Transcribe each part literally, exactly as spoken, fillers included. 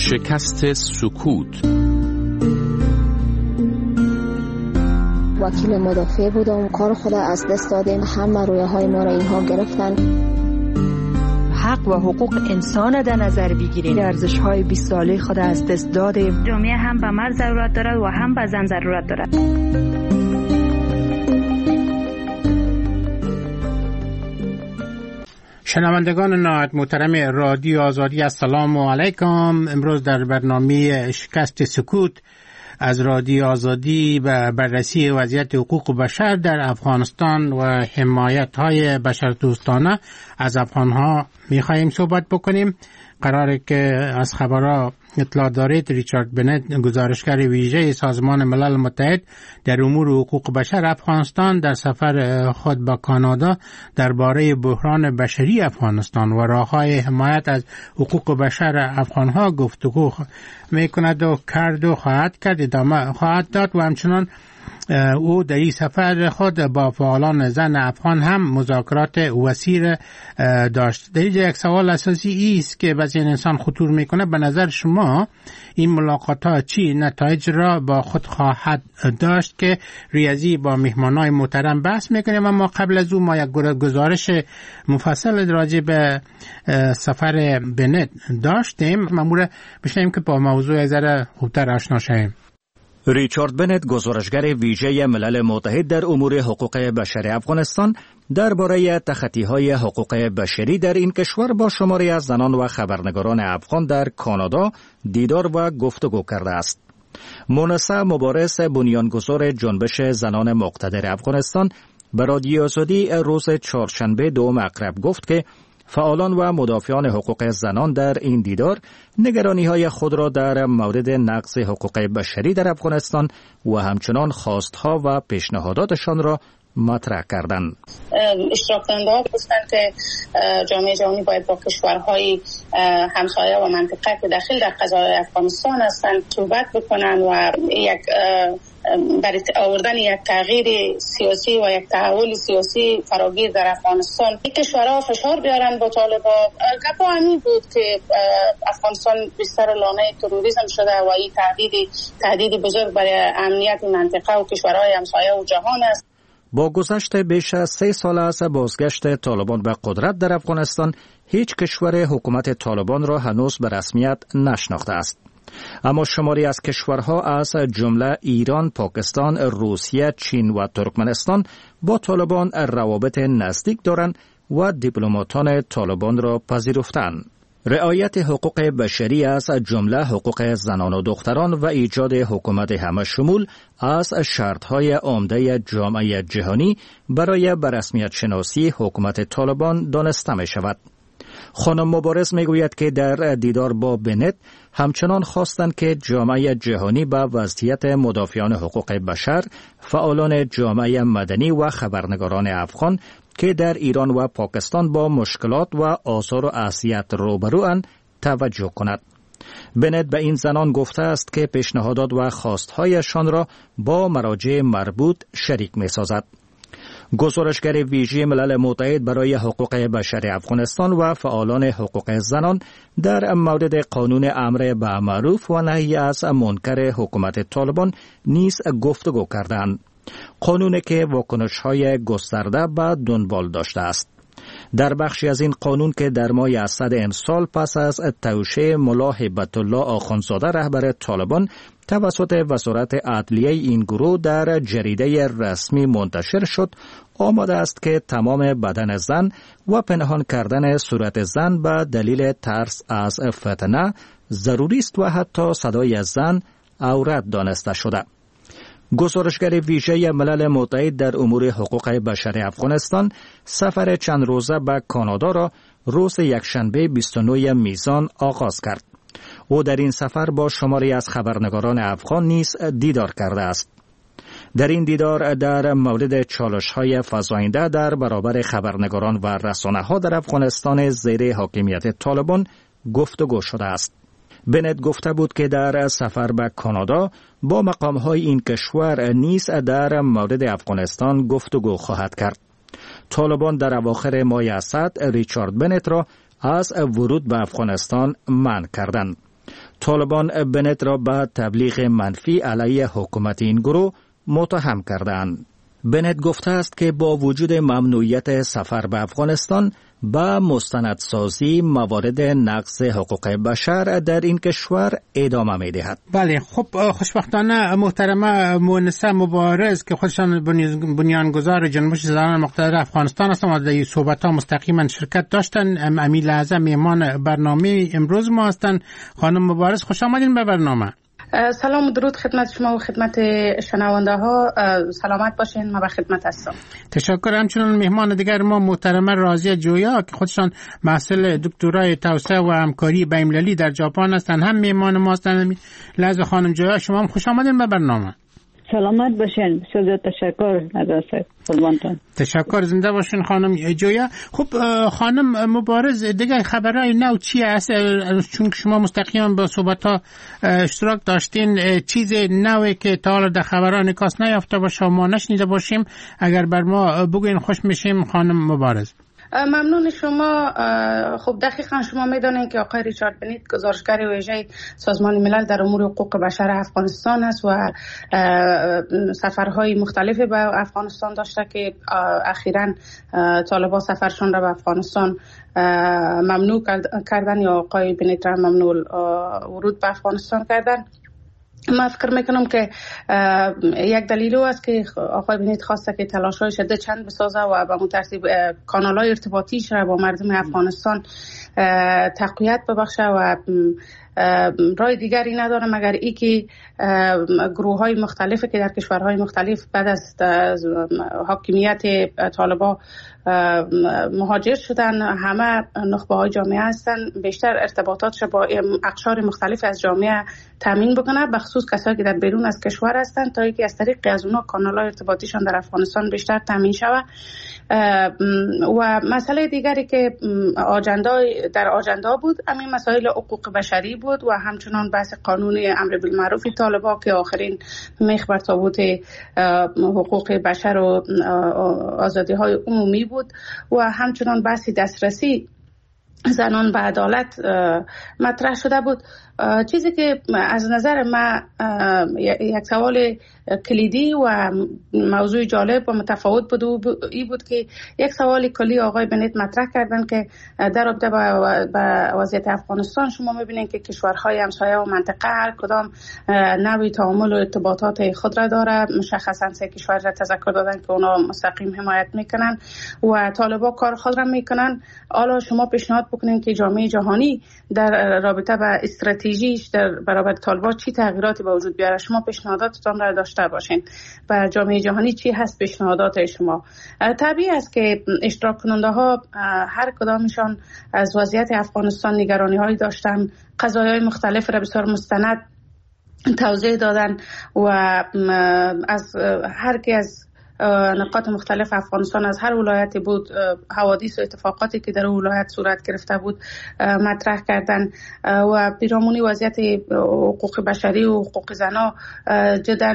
شکست سکوت. وکیل مدافع بودم، کار خود از دست دادیم، همه رویه های ما را اینها گرفتن. حق و حقوق انسان در نظر بگیریم، ارزش های بیست ساله خود از دست دادیم. جامعه هم به مرد ضرورت دارد و هم به زن ضرورت دارد. شنوندگان نهایت محترم رادیو آزادی، السلام علیکم. امروز در برنامه شکست سکوت از رادیو آزادی به بررسی وضعیت حقوق بشر در افغانستان و حمایت های بشردوستانه از افغانها میخواییم صحبت بکنیم. قراره که از خبرها اطلاع دارید ریچارد بنت، گزارشگر ویژه سازمان ملل متحد در امور حقوق بشر افغانستان، در سفر خود به کانادا درباره بحران بشری افغانستان و راه‌های حمایت از حقوق بشر افغانها گفتگو میکند و کرد و خواهد کرد ادامه خواهد داد و همچنان او در این سفر خود با فعالان زن افغان هم مذاکرات وسیع داشت. در اینجا یک سوال اساسی است که بعضی انسان خطور میکنه. به نظر شما این ملاقات ها چی نتایج را با خود خواهد داشت که ریاضی با مهمانای محترم بحث میکنیم؟ اما قبل از او ما یک گزارش مفصل راجع به سفر بنت داشتیم. مامور بشنیم که با موضوع ذره خوبتر آشنا شویم. ریچارد بنت، گزارشگر ویژه ملل متحد در امور حقوق بشر افغانستان، درباره تخطی‌های حقوق بشری در این کشور با شماری از زنان و خبرنگاران افغان در کانادا دیدار و گفتگو کرده است. مونسا مبارز، بنیانگذار جنبش زنان مقتدر افغانستان، به رادیو آزادی روز چهارشنبه دوم اکتبر گفت که فعالان و مدافعان حقوق زنان در این دیدار نگرانی‌های خود را در مورد نقض حقوق بشری در افغانستان و همچنان خواستها و پیشنهاداتشان را مطرح کردند. اشتراک کننده‌ها گفتند که جامعه جهانی باید با کشورهای همسایه و منطقه که داخل در قضای افغانستان هستند صحبت بکنند و یک برای آوردن یک تغییر سیاسی و یک تحول سیاسی فراگیر در افغانستان این کشورها فشار بیارن با طالبان. گپ همین بود که افغانستان بستر لانه تروریسم شده و این تهدید تهدید بزرگ برای امنیت منطقه و کشورهای همسایه و جهان است. با گذشت بیش از سه سال از بازگشت طالبان به قدرت در افغانستان، هیچ کشور حکومت طالبان را هنوز به رسمیت نشناخته است. اما شماری از کشورها از جمله ایران، پاکستان، روسیه، چین و ترکمنستان با طالبان روابط نزدیک دارند و دیپلماتان طالبان را پذیرفتند. رعایت حقوق بشری از جمله حقوق زنان و دختران و ایجاد حکومت همه شمول از شرطهای عمده جامعه جهانی برای به رسمیت شناسی حکومت طالبان دانسته می شود. خانم مبارز می گوید که در دیدار با بنت همچنان خواستند که جامعه جهانی به وضعیت مدافعان حقوق بشر، فعالان جامعه مدنی و خبرنگاران افغان که در ایران و پاکستان با مشکلات و آثار و اذیت روبروند توجه کند. بنت به این زنان گفته است که پیشنهادات و خواستهایشان را با مراجع مربوط شریک می سازد. گزارشگر ویژه ملل متحد برای حقوق بشر افغانستان و فعالان حقوق زنان در مورد قانون امر به معروف و نهی از منکر حکومت طالبان نیز گفتگو کردند. قانونی که واکنش‌های گسترده به دنبال داشته است. در بخشی از این قانون که در ماه اسد امسال پس از توشیح ملا هیبت الله آخوندزاده رهبر طالبان توسط وزارت عدلیه این گروه در جریده رسمی منتشر شد، آماده است که تمام بدن زن و پنهان کردن صورت زن به دلیل ترس از فتنه ضروری است و حتی صدای زن عورت دانسته شده. گزارشگر ویژه ملل متحد در امور حقوق بشر افغانستان سفر چند روزه به کانادا را روز یکشنبه بیست و نه میزان آغاز کرد. او در این سفر با شماری از خبرنگاران افغان نیز دیدار کرده است. در این دیدار در مورد چالش‌های فزاینده در برابر خبرنگاران و رسانه‌ها در افغانستان زیر حاکمیت طالبان گفتگو شده است. بنت گفته بود که در سفر به کانادا با مقام‌های این کشور نیز در مورد افغانستان گفتگو خواهد کرد. طالبان در اواخر ماه اسد ریچارد بنت را از ورود به افغانستان منع کردند. طالبان بنت را به تبلیغ منفی علیه حکومت این گروه متهم کردند. بنت گفته است که با وجود ممنوعیت سفر به افغانستان با مستندسازی موارد نقض حقوق بشر در این کشور ادامه می دهد. بله، خب خوشبختانه محترمه مونسه مبارز که خودشان بنیانگذار جنبش زنان مقتدر افغانستان هستند و در این صحبت‌ها مستقیما شرکت داشتن. امیر اعظم میهمان برنامه امروز ما هستند. خانم مبارز خوش آمدین به برنامه. سلام و درود خدمت شما و خدمت شنونده ها. سلامت باشین. ما به خدمت هستم. تشکر. همچنان مهمان دیگر ما محترمه راضیه جویا که خودشان محصل دکترای توسعه و همکاری بین‌المللی در ژاپن هستند، هم مهمان ما هستند. لحظه خانم جویا شما هم خوش آمدین به برنامه. سلامت باشین. بسیار تشکر نظر قربانتون. تشکر. زنده باشین خانم جویا. خب خانم مبارز دیگه خبرهای نو چی هست؟ چون شما مستقیما با صحبت‌ها اشتراک داشتین، چیز نوی که تا حالا در خبرها نکاس نیافته باشه و ما نشنیده باشیم اگر بر ما بگوین خوش میشیم خانم مبارز. ممنون شما. خب دقیقا شما میدانید که آقای ریچارد بنت گزارشگر ویژه سازمان ملل در امور حقوق بشر افغانستان است و سفرهای مختلفی به افغانستان داشته که اخیراً طالبان سفرشان را به افغانستان ممنوع کردن یا آقای بنت را ممنوع ورود به افغانستان کردن. من فکر میکنم که یک دلیل است که آقای بنت خواسته که تلاش‌های شدید چند بسازه و به اون ترتیب کانال‌های ارتباطیش را با مردم افغانستان تقویت ببخشه و راه دیگری نداره مگر ای که گروه‌های مختلفی که در کشورهای مختلف بعد از حاکمیت طالبان مهاجر شدن، همه نخبه‌های جامعه هستن، بیشتر ارتباطاتش با اقشار مختلف از جامعه تامین بکنه، به خصوص کسایی که در بیرون از کشور هستن، تا اینکه از طریق از اونها کانال‌های ارتباطیشان در افغانستان بیشتر تامین شود. و مسئله دیگری که آجندا در آجندا بود همین مسائل حقوق بشری بود و همچنان بحث قانون امر بالمعروف طالبان که آخرین میخ بر تابوت حقوق بشر و آزادی‌های عمومی بود و همچنان بحث دسترسی زنان به عدالت مطرح شده بود. چیزی که از نظر من یک سوال کلیدی و موضوع جالب و متفاوت بود ای بود که یک سوال کلی آقای بنت مطرح کردن که در رابطه با وضعیت افغانستان شما میبینید که کشورهای همسایه و منطقه هر کدام نوعی تعامل و ارتباطات خود را داره. مشخصا سه کشور را تذکر دادن که اونا مستقیم حمایت میکنن و طالبان کار خود را میکنن. حالا شما پیشنهاد بکنین که جامعه جهانی در رابطه با استراتژیش در برابر طالبان چی تغییراتی به وجود بیاره. شما پیشنهاداتتون را داشته باشین. و جامعه جهانی چی هست پیشنهادات شما؟ طبیعی است که اشتراک کننده ها هر کدامشان از وضعیت افغانستان نگرانی هایی داشتن، قضایای مختلف را بسیار مستند توضیح دادن و از هر کی از نقاط مختلف افغانستان از هر ولایتی بود حوادث و اتفاقاتی که در ولایت صورت گرفته بود مطرح کردن و پیرامون وضعیت حقوق بشری و حقوق زنان جدا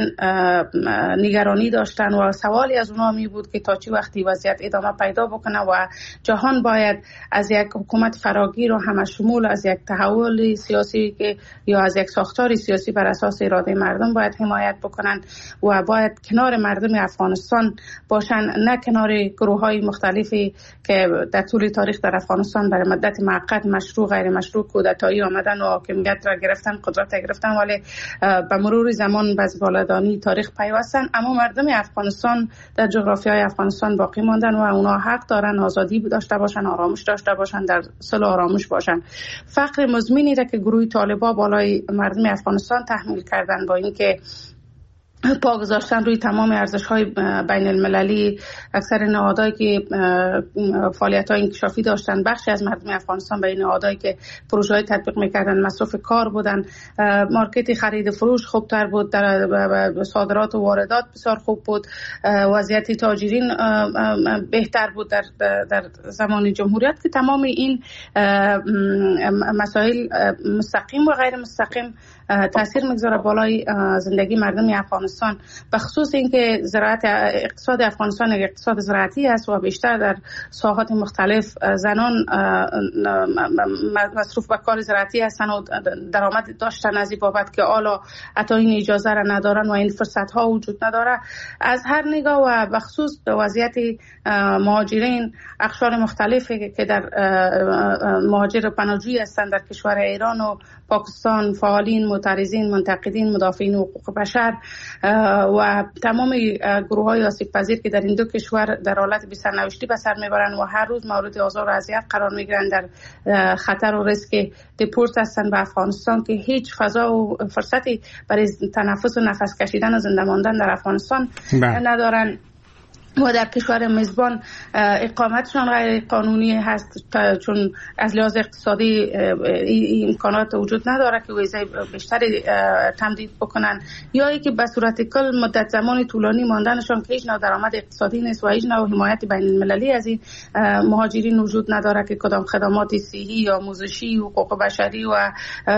نگرانی داشتن و سوالی از اونها می بود که تا چه وقتی وضعیت ادامه پیدا بکنه و جهان باید از یک حکومت فراگیر و همشمول، از یک تحول سیاسی که یا از یک ساختار سیاسی بر اساس اراده مردم باید حمایت بکنن و باید کنار مردم افغانستان باشن، نه کنار گروه های مختلفی که در طول تاریخ در افغانستان برای مدت موقت مشروع غیر مشروع کودتایی آمدن و حاکمیت را گرفتن، قدرت را گرفتن، ولی به مرور زمان به بالادانی تاریخ پیوستن. اما مردم افغانستان در جغرافیای افغانستان باقی ماندن و اونا حق دارن آزادی داشته باشن، آرامش داشته باشن، در صلح و آرامش باشن. فقر مزمنی را که گروه طالبان بالای مردم افغانستان تحمیل کردن با اینکه پا گذاشتن روی تمام ارزش‌های بین المللی، اکثر نهادهایی که فعالیت‌های انکشافی داشتن، بخشی از مردم افغانستان به این نهادهایی که پروژه‌های تطبیق می‌کردن مصرف کار بودن، مارکت خرید فروش خوبتر بود، در صادرات و واردات بسیار خوب بود، وضعیت تاجرین بهتر بود در در زمان جمهوریت، که تمام این مسائل مستقیم و غیر مستقیم تاثیر میگذاره بالای زندگی مردم افغانستان، به خصوص اینکه زراعت اقتصاد افغانستان اقتصاد زراعتی است و بیشتر در ساحات مختلف زنان مصروف به کار زراعتی هستند و درآمد داشتن از این بابت که حالا حتی این اجازه را ندارن و این فرصت ها وجود نداره. از هر نگاه و به خصوص وضعیت مهاجرین اقشار مختلفی که در مهاجر پناهجویی هستند در کشور ایران و پاکستان، فعالین، معترضین، منتقدین، مدافعین حقوق بشر و تمام گروه های آسیب پذیر که در این دو کشور در حالت بی سرنوشتی به سر میبرند و هر روز مورد آزار و اذیت قرار میگیرند، در خطر و ریسک دپورت هستند به افغانستان که هیچ فضا و فرصتی برای تنفس و نفس کشیدن و زنده ماندن در افغانستان ندارند و در کشور میزبان اقامتشان غیر قانونی هست چون از لحاظ اقتصادی این امکانات وجود نداره که ویزای بیشتری تمدید بکنن، یا ای که به صورت کل مدت زمان طولانی ماندنشان که هیچ نوع درآمد اقتصادی نیست و هیچ نوع حمایت بین المللی از این مهاجرین وجود نداره که کدام خدمات صحی یا آموزشی، حقوق بشری و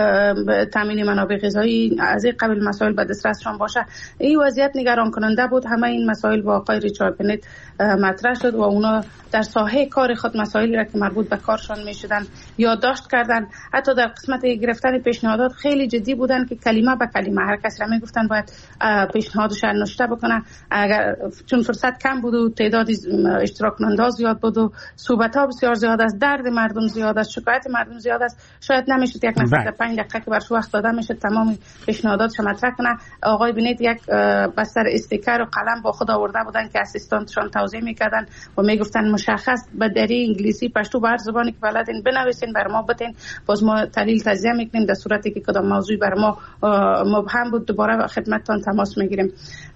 تامین منابع غذایی از این قبیل مسائل به دسترسشان باشه. این وضعیت نگران کننده بود. همه این مسائل با آقای ریچارد بنت مطرح شد و اونا در ساحه کار خود مسائلی را که مربوط به کارشان می شدن یادداشت کردن. حتی در قسمت گرفتن پیشنهادات خیلی جدی بودن که کلمه به کلمه هر کس را می گفتن باید پیشنهادش را نوشته بکنه، اگر چون فرصت کم بود و تعداد اشتراک کننده زیاد بود و صحبت ها بسیار زیاد است، درد مردم زیاد است، شکایت مردم زیاد است، شاید نمیشد یک نفر در پنج دقیقه که برش وقت داده میشد تمام پیشنهاداتش مطرح کنه. آقای بنت یک بستر استیکر و قلم با خود آورده بودن که اسیستانتشان توضیح میکردن و میگفتن مشخص به دری انگلیسی پشتو به هر زبانی که بلدین بنویسین بر ما بتین، باز ما تحلیل تجزیه میکنیم، در صورتی که کدام موضوعی بر ما مبهم بود دوباره خدمتتان تماس میگیریم.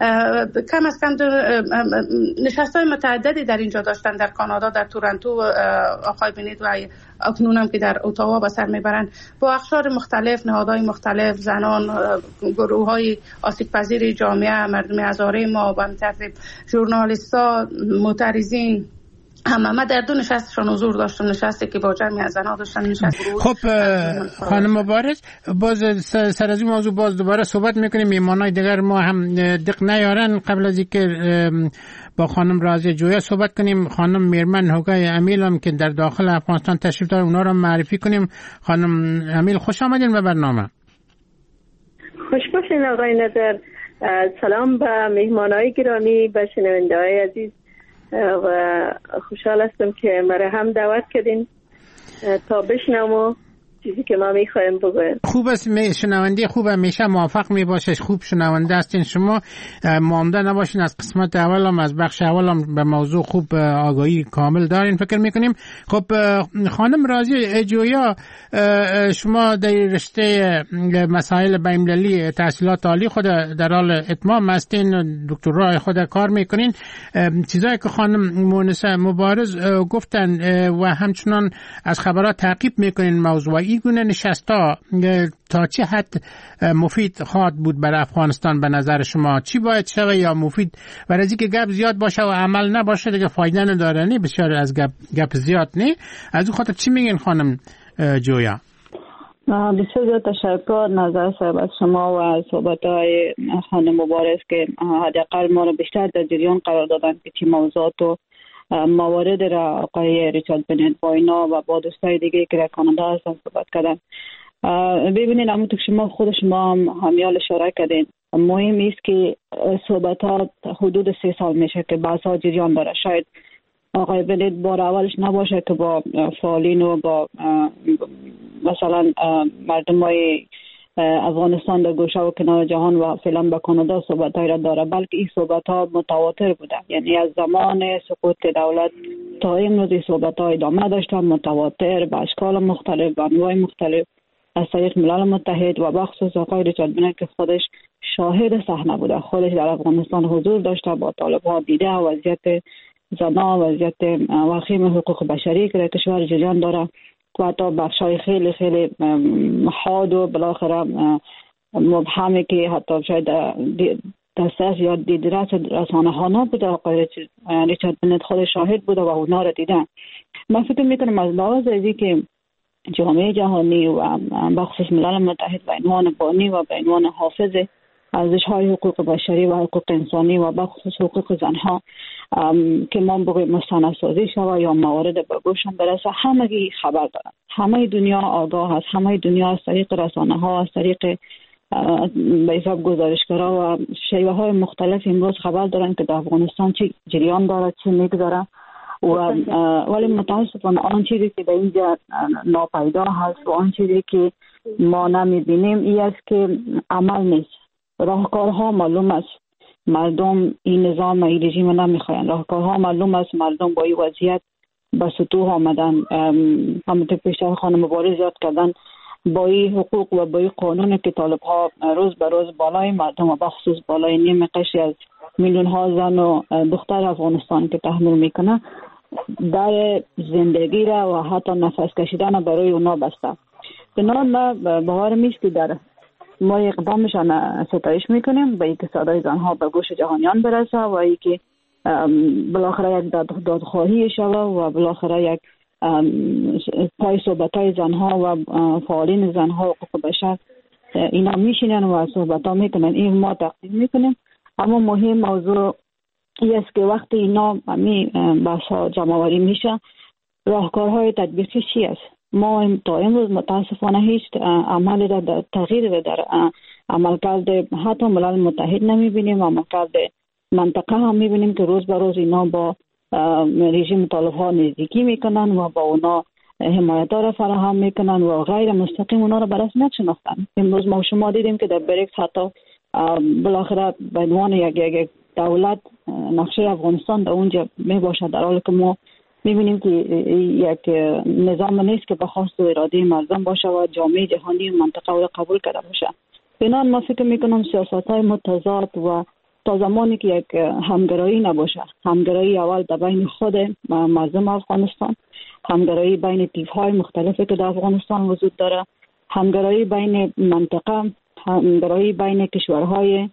کم از کم نشست‌های متعددی در اینجا داشتن، در کانادا، در تورنتو آقای بنت و اکنون هم که در اتاوا به سر میبرن با اقشار مختلف، نهادهای مختلف، زنان، گروه‌های آسیب پذیر جامعه، مردم هزاره ما و هم‌طرز ژورنالیست‌ها، معترضین، همه ما در دو نشستشان حضور داشتم، نشستی که با جمعی از زنها داشتن نشست. خب خانم مبارز، باز سر از این موضوع باز دوباره صحبت میکنیم. میهمانای دیگر ما هم دق نیارن. قبل از اینکه با خانم رازی جویا صحبت کنیم، خانم میرمن هوگای امیل هم که در داخل افغانستان تشریف داره اونا رو معرفی کنیم. خانم امیل خوش آمدین به برنامه. خوش باشین آقای نظر. سلام به میهمانای گرامی، به شنونده‌های عزیز و خوشحال هستم که مرا هم دعوت کردین تا بشنوم و چیزی که ما میخوایم بگویم. خوب است، شنونده خوب همیشه موفق می باشش. خوب شنونده هستین شما، مانده نباشین از قسمت اول هم از بخش اول هم به موضوع خوب آگاهی کامل دارین فکر میکنیم. خب خانم رازی جویا، شما در رشته مسائل بین‌المللی تحصیلات عالی خود در حال اتمام هستین، دکترای خود کار میکنین. چیزایی که خانم مونس مبارز گفتن و همچنان از خبرات تعقیب میکنین موضوعی گونه نشستا تا چه حد مفید خواهد بود برای افغانستان به نظر شما؟ چی باید شوه یا مفید؟ برای از اینکه گپ زیاد باشه و عمل نباشه دیگه فایده نداره، نه بسیار از گپ گپ زیاد نه. از اون خاطر چی میگین خانم جویا؟ بسیار زیاد تشکر نظر صاحب از شما و از صحبت‌های خانم مبارز که حداقل ما رو بیشتر در جریان قرار دادن که چی موضوعات و موارد را آقای ریچارد بنت با اینا و با دوستای دیگه که در کانادا هستن صحبت کردن. ببینید همونطور که شما خود شما هم همیال اشاره کردین، مهم است که صحبت ها حدود سه سال میشه که بحث ها جریان داره. شاید آقای بنت بار اولش نباشه که با فعالین و با مثلا مردم های افغانستان در گوشه و کنار جهان و فعلا به کانادا صحبت‌های را داره، بلکه این صحبت‌ها متواتر بوده. یعنی از زمان سقوط دولت تا امروز این صحبت‌ها ادامه داشتن، متواتر به اشکال مختلف، به انواع مختلف از طریق ملل متحد و بخصوص آقای ریچارد بنت که خودش شاهد صحنه بوده، خودش در افغانستان حضور داشته، با طالب‌ها دیده وضعیت زنان، وضعیت وخیم حقوق بشری که در کشور جریان داره و حتی بخشای خیلی خیلی حاد و بالاخره مبهمی که حتی شاید دسترس یا دیدرس رسانه ها نبوده. آقای ریچارد بنت خود شاهد بوده و اونا را دیدن. من فکر میکنم از لحاظ ازی که جامعه جهانی و بخصوص ملل متحد به عنوان بانی و به عنوان حافظ ارزش‌های حقوق بشری و حقوق انسانی و بخصوص حقوق زنها که ما بگوییم مستندسازی شود یا موارد به گوششان برسه، همگی خبر دارن. همه دنیا آگاه است، همه دنیا از طریق رسانه‌ها، از طریق به حساب گزارشگرها و شیوه های مختلف امروز خبر دارن که در افغانستان چی جریان داره، چی میگذره. و ولی متاسفانه آن چیزی که در اینجا ناپیدا هست و آن چیزی که ما نمیبینیم این است که عمل نیست. راهکارها معلوم است، مردم این نظام این رژیم نمیخواین. راهکارها معلوم است، مردم با این وضعیت به سطوح آمدن. همونطور پیشتر خانم مبارز یاد کردن، با این حقوق و با این قانون که طالب ها روز به روز بالای مردم و بخصوص بالای نیم قشری از میلیون ها زن و دختر افغانستان که تحمل میکنه، در زندگی را و حتی نفس کشیدن برای اونا بسته. بنابراین ما باورم است که در ما اقدامشان ستایش میکنیم به اینکه صدای زنها به گوش جهانیان برسه و اینکه بالاخره یک دادخواهی شود و بالاخره یک پای صحبت‌های زنها و فعالین زنها و حقوق بشر اینا میشینن و صحبت‌ها میکنن. این ما تقدیم میکنیم. اما مهم موضوع این است که وقتی اینا می بحث‌ها جمع‌آوری میشه، راهکارهای تطبیقی چی است؟ ما تا امروز متاسفانه هیچ عملی را در تغییر در عملکرد حتی ملل متحد نمیبینیم. عملکرد منطقه هم میبینیم که روز به روز اینا با رژیم طالب ها نزدیکی میکنن و با اونا حمایت را فراهم میکنن و غیر مستقیم اونا را به رسمیت شناختن. امروز ما شما دیدیم که در بریکس حتی بالاخره به عنوان یک یک دولت نقشه افغانستان در اونجا میباشد، در حالی که ما میبینیم که یک نظام نیست که به خواست و اراده مردم باشه و جامعه جهانی و منطقه او قبول کرده باشه. بنابراین ما فکر میکنم سیاست‌های متضاد و تا زمانی که یک همگرایی نباشه، همگرایی اول در بین خود مردم افغانستان، همگرایی بین طیف‌های مختلفی که در افغانستان وجود داره، همگرایی بین منطقه، همگرایی بین کشورهای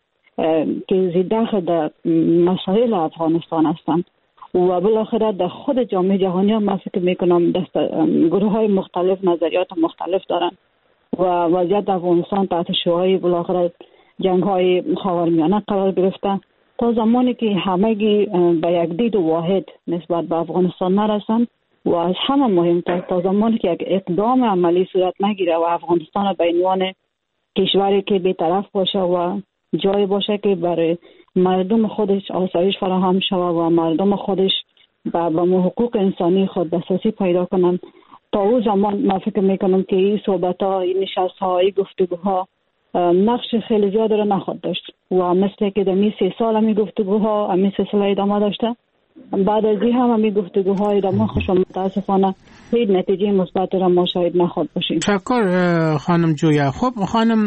که زیده در مسائل افغانستان هستند و بالاخره در خود جامعه جهانی هم من فکر میکنم گروه های مختلف نظریات مختلف دارن و وضعیت افغانستان تحت شعاع بالاخره جنگ های خاورمیانه قرار گرفته. تا زمانی که همگی به یک دید واحد نسبت به افغانستان نرسن و از همه مهمتر تا زمانی که یک اقدام عملی صورت نگیره و افغانستان به عنوان کشوری که بی‌طرف باشه و جای باشه که برای مردم خودش آسایش فراهم شود و مردم خودش به حقوق انسانی خود دسترسی پیدا کنن، تا اون زمان من فکر میکنم که این صحبت‌ها، این نشست‌ها، این گفتگوها نقش خیلی زیاد رو نخواهد داشت و مثل که در می سه سال همی گفتگوها همی سلسله ادامه داشته، بعد از این هم همی گفتگوها ادامه خوش و متاسفانه هیچ نتیجه مثبت را ما شاید نخواهد باشیم. تشکر خانم جویا. خب خانم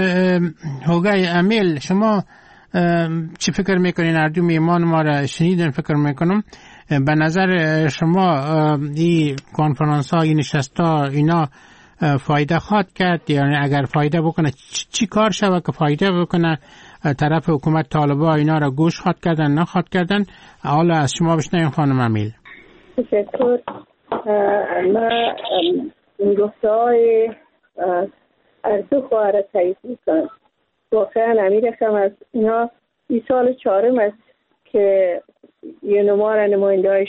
هوگای امیل، شما چی فکر میکنین؟ اردو میمان ما را شنیدن فکر میکنم. به نظر شما این کنفرانس ها، این نشست ها اینا فایده خواهد کرد؟ یعنی اگر فایده بکنه چی کار شود که فایده بکنه؟ طرف حکومت طالبا اینا را گوش خواهد کردن نخواهد کردن؟ حالا از شما بشنویم خانم امیل. تشکر. من این گفته های از دو خواهر را تایید میکنم. واقعا امیر خم از اینا این سال چهارم است که یه نمار نمایندهایش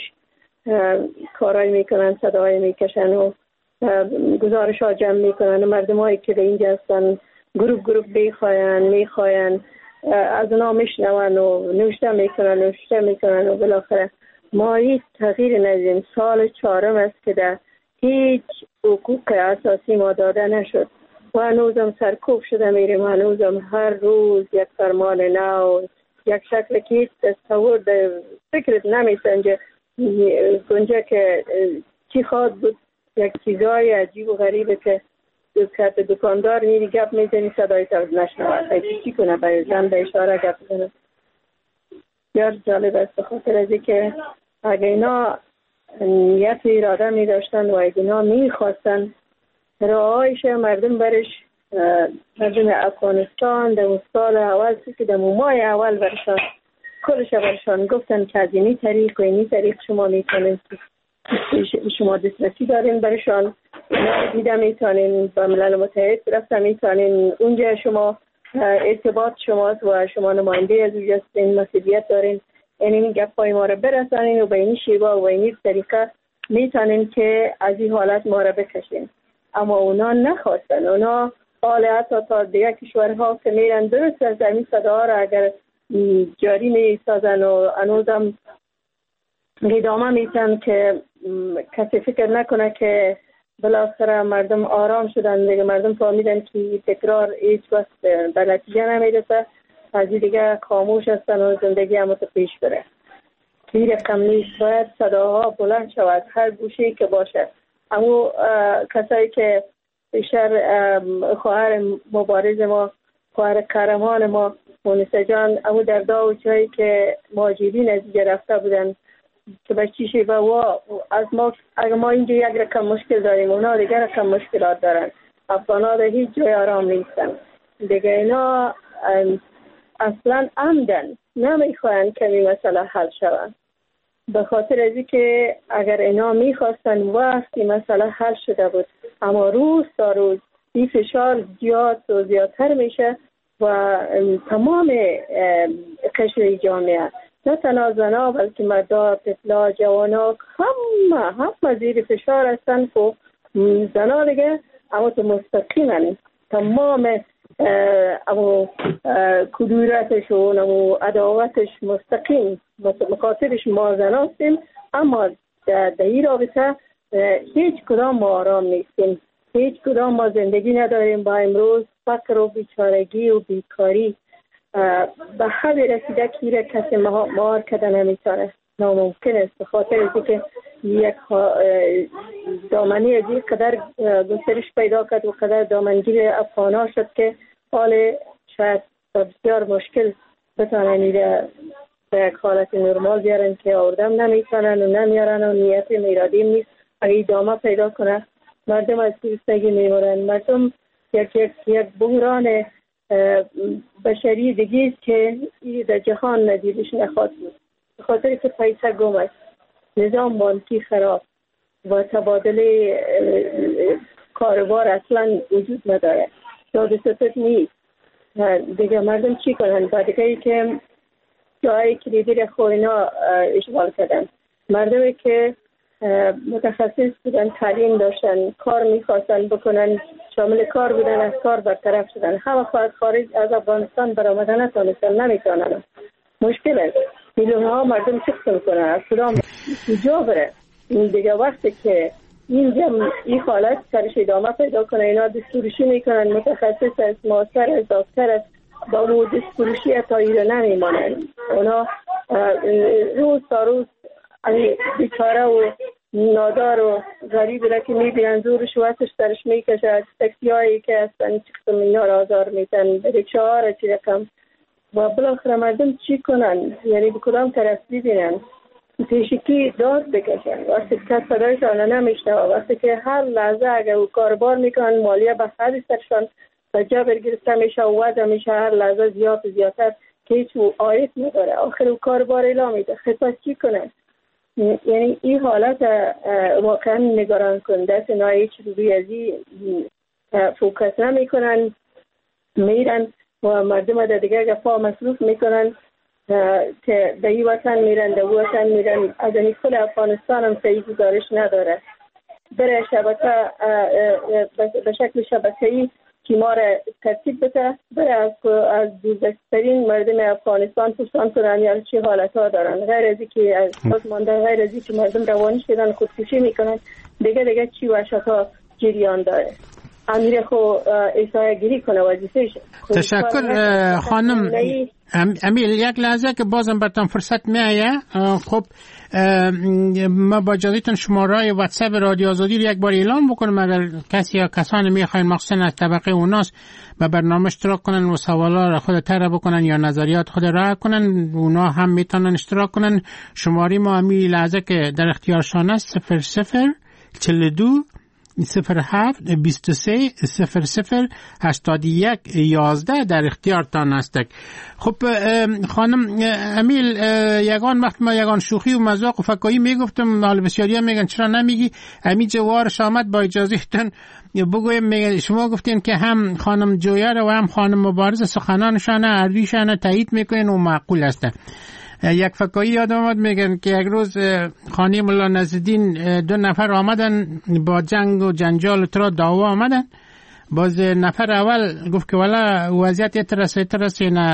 کارهای میکنن، صدای میکشن و گزارش ها جمع میکنن و مردم هایی که به اینجا هستن گروپ گروپ بیخواین میخواین از اونا میشنون و نوشته میکنن نوشته میکنن و بالاخره ما هیچ تغییر ندیدیم. سال چهارم است که در هیچ حقوق اساسی ما داده نشد و هنوزم سرکوب شده میریم. هنوزم هر روز یک فرمان نو، یک شکل که هیچ تصور در فکرت نمیسنجه گنجه که چی خواد بود. یک چیزای عجیب و غریبه که دوکت دکاندار میری گپ میزنی صدای تا نشنوه خیلی چی کنه به زن به اشاره گپ بزنه. بسیار جالب است به خاطر از که اگه اینا نیت اراده می داشتن و اگه اینا می خواستن راهایش مردم برش مردم افغانستان در سال اول که در ماه اول برشان کلش برشان گفتن که از اینی طریق و اینی طریق شما می کنید شما دسترسی دارین برشان دیده میتونین به ملل متحد رفته میتونین اونجا شما ارتباط شماست و شما نماینده از اونجا این مسئولیت دارین این گپای ما رو برسانین و به این شیوه و این طریقه میتونین که از این حالت ما رو بکشین. اما اونا نخواستن. اونا حال حتی تا دیگه کشورها که میرن درست از این صدا را اگر جاری میسازن و انوزم ادامه میتن که کسی فکر نکنه که بالاخره مردم آرام شدن دیگه مردم فهمیدن که تکرار هیچ وقت به نتیجه نمیرسه از دیگه خاموش هستن و زندگی هم پیش بره. این رقم نیست باید صداها بلند شود هر گوشه‌ای که باشه. اما کسایی که بیشتر خواهر مبارز ما خواهر قهرمان ما مونسه جان اما در داو جایی که مهاجرین از اینجا رفته بودن که به چی شیوه و از ما اگر ما اینجا یک رقم مشکل داریم اونا دیگر رقم مشکلات دارن. افغان‌ها در هیچ جای آرام نیستن دیگه. اینا اصلا عمدن نمیخواهند که این مسئله حل شود به خاطر از که اگر اینا میخواستن وقتی مسئله حل شده بود اما روز تا روز این فشار زیاد و زیادتر میشه و تمام قشر جامعه نه تنها زنها بلکه مردا، طفلا، جوانا همه همه زیر فشار هستن و زنها دیگه اما تو مستقیمن تمام اما کدورتش و اما عداوتش مستقیم مخاطرش ما زن هستیم. اما در این رابطه هیچ کدام ما آرام نیستیم. هیچ کدام ما زندگی نداریم. با امروز فقر و بیچارگی و بیکاری به حد رسیده که کسی مهار کده نمیتونه. ناممکن است به خاطر از که یک دامنی از یک قدر گسترش پیدا کرد و قدر دامنگیر افغان‌ها شد که حال شاید بسیار مشکل بتانن ایره به یک حالت نرمال بیارن که آوردم نمیتونن و نمیارن و نیت میرادیم نیست. اگه ای دامه پیدا کنه مردم از گرسنگی میمورن. مردم یک یک یک بحران بشری دیگه که در جهان ندیدش نخواهد بود به خاطر که پیسه گم است، نظام بانکی خراب و تبادل کاروبار اصلا وجود نداره. داد ستد نیست دیگه. مردم چی کنن؟ بعد دیگه که جای کلیدی خوینا اشغال کردن. مردمی که متخصص بودن، تعلیم داشتن، کار میخواستن بکنن، شامل کار بودن، از کار برطرف شدن. همه خواهد خارج از افغانستان برآمدن نتونستن، نمیتونن. مشکل است. میلیون ها مردم چه کنن؟ از کدام کجا بره؟ این دیگه وقتی که این این حالت سرش ادامه پیدا کنه اینا دستورشی میکنن، متخصص از ماستر از دکتر از با مو دستورشی حتی ایره نمیمانن. اونا روز تا روز بیچاره و نادار و غریب را که میبینن زورش و وقتش سرش میکشه. از تکسی هایی که هستن چکتم اینا را آزار میتن رکشه ها را چی رکم و بالاخره مردم چی کنن؟ یعنی به کدام طرف ببینن؟ پیشکی داد بکشن وقتی که صدایشان نمیشنه. وقتی که هر لحظه اگر او کاربار میکنن مالیه به حد سرشان و جبر گرفته میشه و وضع میشه هر لحظه زیاد زیادتر که هیچ آیت نداره. آخر او کاربار اعلام میده خطا چی کنن؟ یعنی این حالت واقعا نگران کننده است. اینا هیچ روی ازی فوکس نمی کنن، میرن و مردم در دیگه گفا مصروف میکنن که به این وطن میرن در وطن میرن. از این خود افغانستان هم سعی گزارش نداره بره شبکه به شکل شبکه‌ای که ما را ترتیب بده بره از از دوزدسترین مردم افغانستان پرسان کنن یا چه حالت ها دارن. غیر از که از بازمانده غیر از که مردم روانی شدن خودکشی میکنن دیگه دیگه چی وحشت ها جریان داره. امیر خو ایسای گیری کنه وظیفه شه. تشکر خانم امیر. یک لحظه که بازم براتون فرصت میایه. خب ما با اجازهتون شماره واتساپ رادیو آزادی رو یک بار اعلام بکنم اگر کسی یا کسانی میخواین مخصوصا از طبقه اوناست به برنامه اشتراک کنن و سوالا را خود طرح بکنن یا نظریات خود را کنن اونا هم میتونن اشتراک کنن. شماره ما همین لحظه که در اختیارشان است صفر صفر چهل و دو صفر هفت بیست و سه صفر صفر هشتاد و یک یازده در اختیارتان است. خب خانم امیل، یگان وقت ما یگان شوخی و مذاق و فکایی میگفتم، حال بسیاری ها میگن چرا نمیگی امی جوارش آمد، با اجازه تن بگویم. میگن شما گفتین که هم خانم جویر و هم خانم مبارز سخنانشان اردویشان تایید میکنین و معقول است. یک فکایی یاد آمد، میگن که یک روز خانه مولا نصرالدین دو نفر آمدن با جنگ و جنجال و ترا دعوا آمدن. باز نفر اول گفت که والا وضعیت اترسه اترسه نه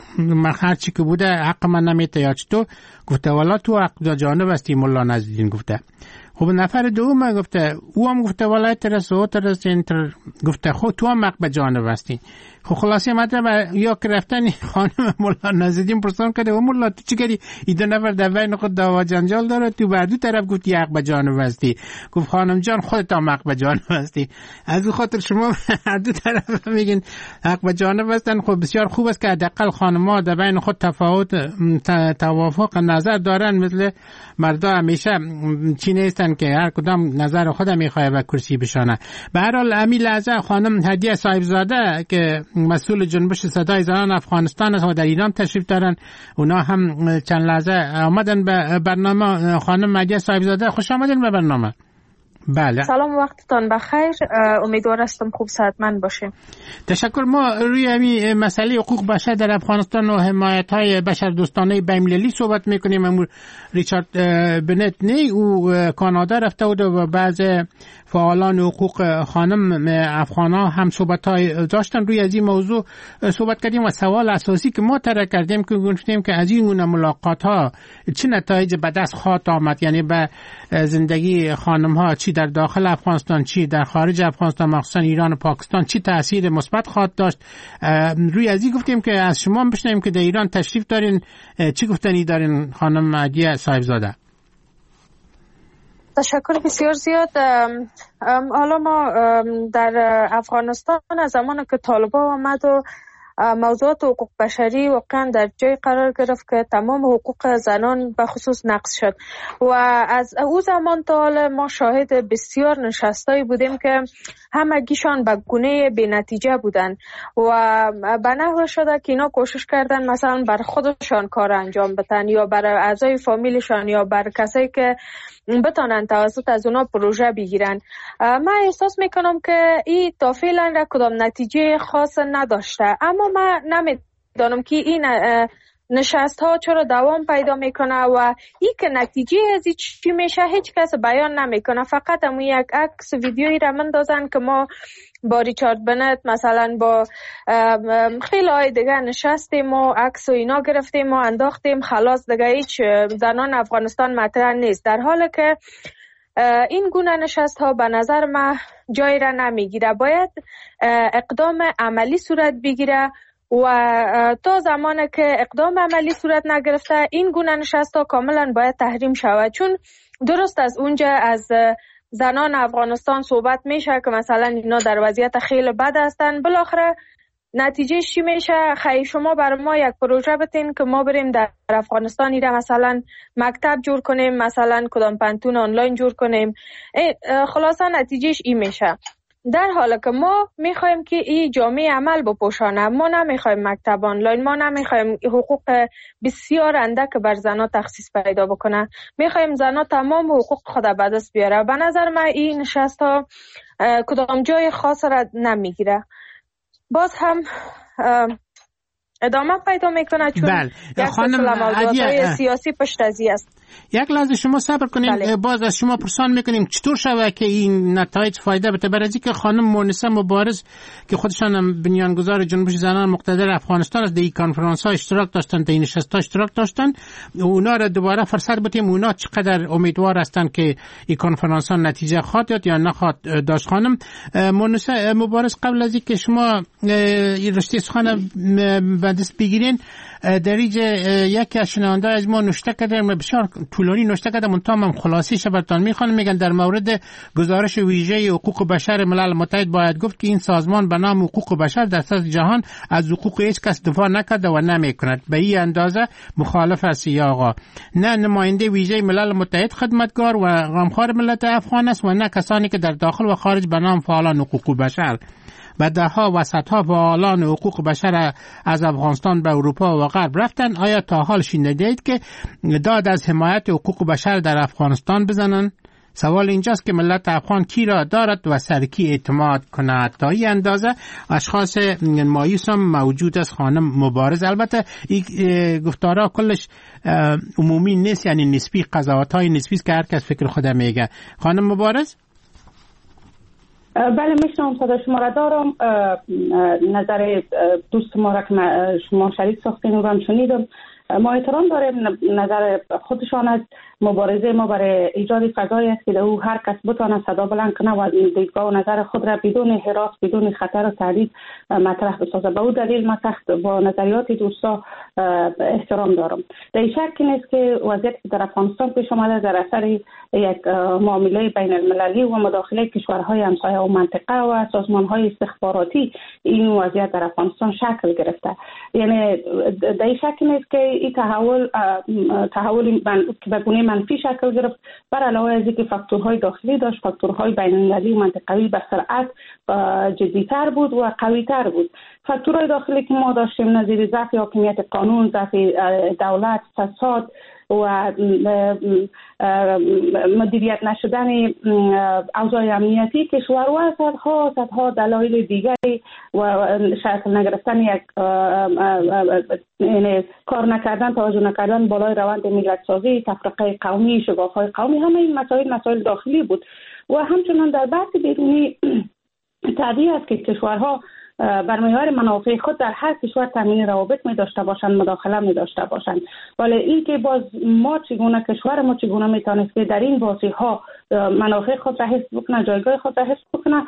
من هرچی که بوده حق من نمیته یا چطور. گفته والا تو حق جانب هستی مولا نصرالدین. گفته خب نفر دوم گفته او هم گفته والا اترسه اترسه انتر. گفته خب تو هم حق به جانب هستی. خب خلاصه مطلب یا که رفتن خانم مولا نصرالدین پرسان کرده و مولا تو چی کردی؟ این دو نفر در بین خود دعوا جنجال داره، تو بر دو طرف گفتی حق به جانب هستی. گفت خانم جان خودت هم حق به جانب هستی. از اون خاطر شما هر دو طرف میگین حق به جانب هستن. خب بسیار خوب است که حداقل خانم‌ها در بین خود تفاوت توافق نظر دارن، مثل مردا همیشه چی نیستن که هر کدام نظر خود میخواد به کرسی بشانه. به هر حال امیل لحظه خانم هدیه صاحبزاده که مسئول جنبش صدای زنان افغانستان است و در ایران تشریف دارن، اونا هم چند لحظه آمدن به برنامه. خانم هدیه صاحبزاده خوش آمدین به برنامه. بله سلام، وقتتان بخیر، امیدوار هستم خوب صحتمند باشیم. تشکر. ما روی همین مسئله حقوق بشر در افغانستان و حمایت های بشر دوستانه بین‌المللی صحبت میکنیم. امروز ریچارد بنت نی او کانادا رفته بود و بعض فعالان حقوق خانم افغانا هم صحبت های داشتن. روی از این موضوع صحبت کردیم و سوال اساسی که ما طرح کردیم که گفتیم که از این گونه ملاقات ها چه نتایج به دست خواهد آمد، یعنی به زندگی خانم ها چی در داخل افغانستان چی در خارج افغانستان مخصوصا ایران و پاکستان چی تاثیر مثبت خواهد داشت. روی از این گفتیم که از شما بشنویم که در ایران تشریف دارین، چی گفتنی دارین خانم هدیه صاحبزاده؟ تشکر بسیار زیاد. حالا ما در افغانستان از زمان که طالبان آمد و موضوعات حقوق بشری واقعا در جای قرار گرفت که تمام حقوق زنان به خصوص نقض شد و از او زمان تا حال ما شاهد بسیار نشستایی بودیم که همگیشان به گونه بی نتیجه بودن و به نحو شده که اینا کوشش کردن مثلا بر خودشان کار انجام بدن یا بر اعضای فامیلشان یا بر کسایی که بتانن توسط از اونا پروژه بگیرن. من احساس میکنم که این تا فعلا را کدام نتیجه خاص نداشته، اما من نمیدانم که این نشست ها چرا دوام پیدا میکنه و این که نتیجه از این چی میشه هیچ کس بیان نمیکنه. فقط همون یک عکس ویدیویی را مندازن که ما با ریچارد بنت مثلا با خیلی های دیگه نشستیم و عکس و اینا گرفتیم و انداختیم، خلاص دیگه هیچ زنان افغانستان مطرح نیست، در حالی که این گونه نشست ها به نظر من جای را نمیگیره. باید اقدام عملی صورت بگیره و تا زمانی که اقدام عملی صورت نگرفته این گونه نشست ها کاملا باید تحریم شود، چون درست از اونجا از زنان افغانستان صحبت میشه که مثلا اینا در وضعیت خیلی بد هستن، بالاخره نتیجه چی میشه؟ خیلی شما برای ما یک پروژه بتین که ما بریم در افغانستان ایره مثلا مکتب جور کنیم، مثلا کدام پنتون آنلاین جور کنیم، خلاصا نتیجهش این میشه. در حالی که ما میخوایم که این جامعه عمل بپوشانه، ما نمیخوایم مکتب آنلاین، ما نمیخوایم حقوق بسیار اندک بر زنها تخصیص پیدا بکنه، میخوایم زنها تمام حقوق خود به دست بیاره. به نظر من این نشست ها کدام جای خاص را نمیگیره، باز هم ادامه پیدا میکنه چون بل. یک سلسله موضوعات سیاسی پشت ازی است. یک لحظه شما صبر کنیم. بله. باز از شما پرسان میکنیم چطور شده که این نتایج فایده بده. برای اینکه خانم مونسه مبارز که خودشان هم بنیانگذار جنبش زنان مقتدر افغانستان است، در این کنفرانس ها اشتراک داشتن، در این نشست ها اشتراک داشتن، اونا را دوباره فرصت بدیم اونا چقدر امیدوار هستن که این کنفرانس ها نتیجه خواهد داد یا نخواهد داشت. خانم مونسه مبارز، قبل از اینکه شما رشته سخن به دست بگیرین، در اینجا یکی از شنونده از ما نوشته کرده، بسیار طولانی نوشته کرده، منتها من خلاصیش براتون میخوانم. میگن در مورد گزارش ویژه حقوق بشر ملل متحد باید گفت که این سازمان به نام حقوق بشر در سطح جهان از حقوق هیچ کس دفاع نکرده و نمیکند. به این اندازه مخالف است یا آقا؟ نه نماینده ویژه ملل متحد خدمتگار و غمخوار ملت افغان است و نه کسانی که در داخل و خارج به نام فعالان حقوق بشر و دهها و صدها فعالان حقوق بشر از افغانستان به اروپا و غرب رفتن. آیا تا حال شنیدید که داد از حمایت حقوق بشر در افغانستان بزنن؟ سوال اینجاست که ملت افغان کی را دارد و سر کی اعتماد کند؟ تا این اندازه اشخاص مایوس هم موجود است. خانم مبارز، البته این گفتارا کلش عمومی نیست، یعنی نسبی، قضاوت های نسبی است که هر کس فکر خودم میگه. خانم مبارز. بله میشنم صدا شما را دارم. نظر دوست ما را که شما شریک ساختین و هم شنیدم. ما احترام داریم نظر خودشان از مبارزه ما برای ایجاد فضایی است که او هر کس بتونه صدا بلند کنه و دیدگاه و نظر خود را بدون هراس، بدون خطر و تهدید مطرح بسازه. به او دلیل ما سخت با نظریات دوستا احترام دارم. در شک نیست که وضعیت در افغانستان پیش آمده در اثر یک معامله بین المللی و مداخله کشورهای همسایه و منطقه و سازمانهای استخباراتی این وضعیت در افغانستان شکل گرفته. یعنی در شک نیست که این تحول تحول که به گونه منفی شکل گرفت، بر علاوه از اینکه فاکتورهای داخلی داشت، فاکتورهای بین المللی و منطقوی به سرعت جدی‌تر بود و قوی‌تر بود. فاکتورهای داخلی که ما داشتیم نظیر ضعف حاکمیت قانون، ضعف دولت، فساد و مدیریت نشدن اوضاع امنیتی کشور و صدها صدها دلایل دیگری و شکل نگرفتن یک کار نکردن، توجه نکردن بالای روند ملت سازی، تفرقه قومی، شگاف‌های قومی، همه این مسائل مسائل داخلی بود. و همچنان در بحث بیرونی طبیعی است که کشورها بر محور منافع خود در هر کشور تامین روابط می داشته باشند، مداخله می داشته باشند. ولی این که باز ما چگونه، کشور ما چگونه می تانست که در این بازی ها منافع خود را حفظ بکنه، جایگاه خود را حفظ بکنه،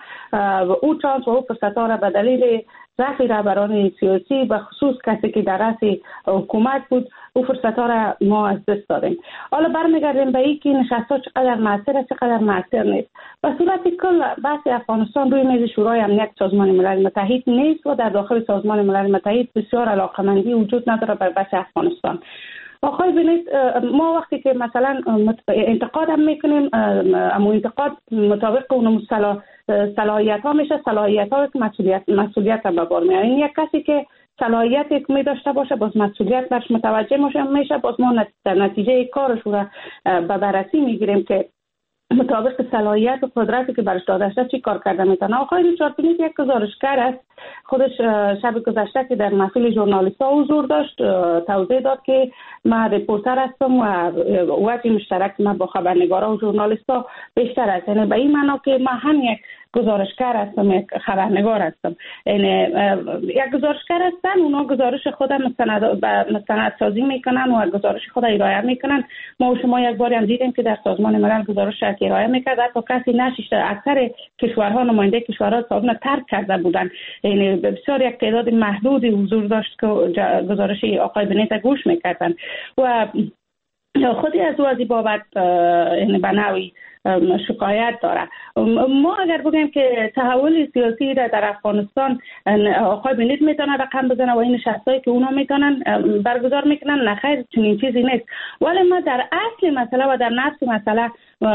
او چانس و او فرصت ها را به دلیل ضعف رهبران سیاسی و خصوص کسی که در رأس حکومت بود، او فرصت ها را ما از دست دادیم. حالا برمیگردیم به این که نشست ها چقدر مؤثر است، چقدر مؤثر نیست. به صورت کل بحث افغانستان روی میز شورای امنیت سازمان ملل متحد نیست و در داخل سازمان ملل متحد بسیار علاقمندی وجود نداره بر بحث افغانستان. آخوی بینید ما وقتی که مثلا انتقاد هم میکنیم، اما انتقاد مطابق اون صلاحیت ها میشه، صلاحیت ها که مسئولیت مسئولیت هم به بار میاره. این یک کسی که صلاحیتی که می داشته باشه باز مسئولیت برش متوجه میشه، باز ما در نتیجه کارش رو به بررسی میگیریم که مطابق صلاحیت و قدرتی که برش داده شده چی کار کرده میتونه. آقای ریچارد بینید یک گزارشگر است، خودش شب گذشته که در محفل ژورنالیست‌ها حضور داشت توضیح داد که من ریپورتر هستم و وجه مشترک من با خبرنگارا و ژورنالیست‌ها بیشتر است. یعنی به این معنا که من هم یک گزارشگر هستم، یک خبرنگار هستم. یعنی یک گزارشگر هستن، اونا گزارش خود مستند مستند سازی میکنن و گزارش خود ارائه میکنن. ما و شما یک باری هم دیدیم که در سازمان ملل گزارش ارائه میکرد، حتی کسی نشیشته. اکثر کشورها، نماینده کشورها سازمان ترک کرده بودن. یعنی بسیار یک تعداد محدودی حضور داشت که گزارش آقای بنیت گوش میکردن و خودی از او از این بابت یعنی به نوعی شکایت داره. ما اگر بگیم که تحول سیاسی را در افغانستان آقای بنیت میتونه رقم بزنه و این نشستایی که اونا میتونن برگزار میکنن، نخیر چنین چیزی نیست. ولی ما در اصل مسئله و در نفس مسئله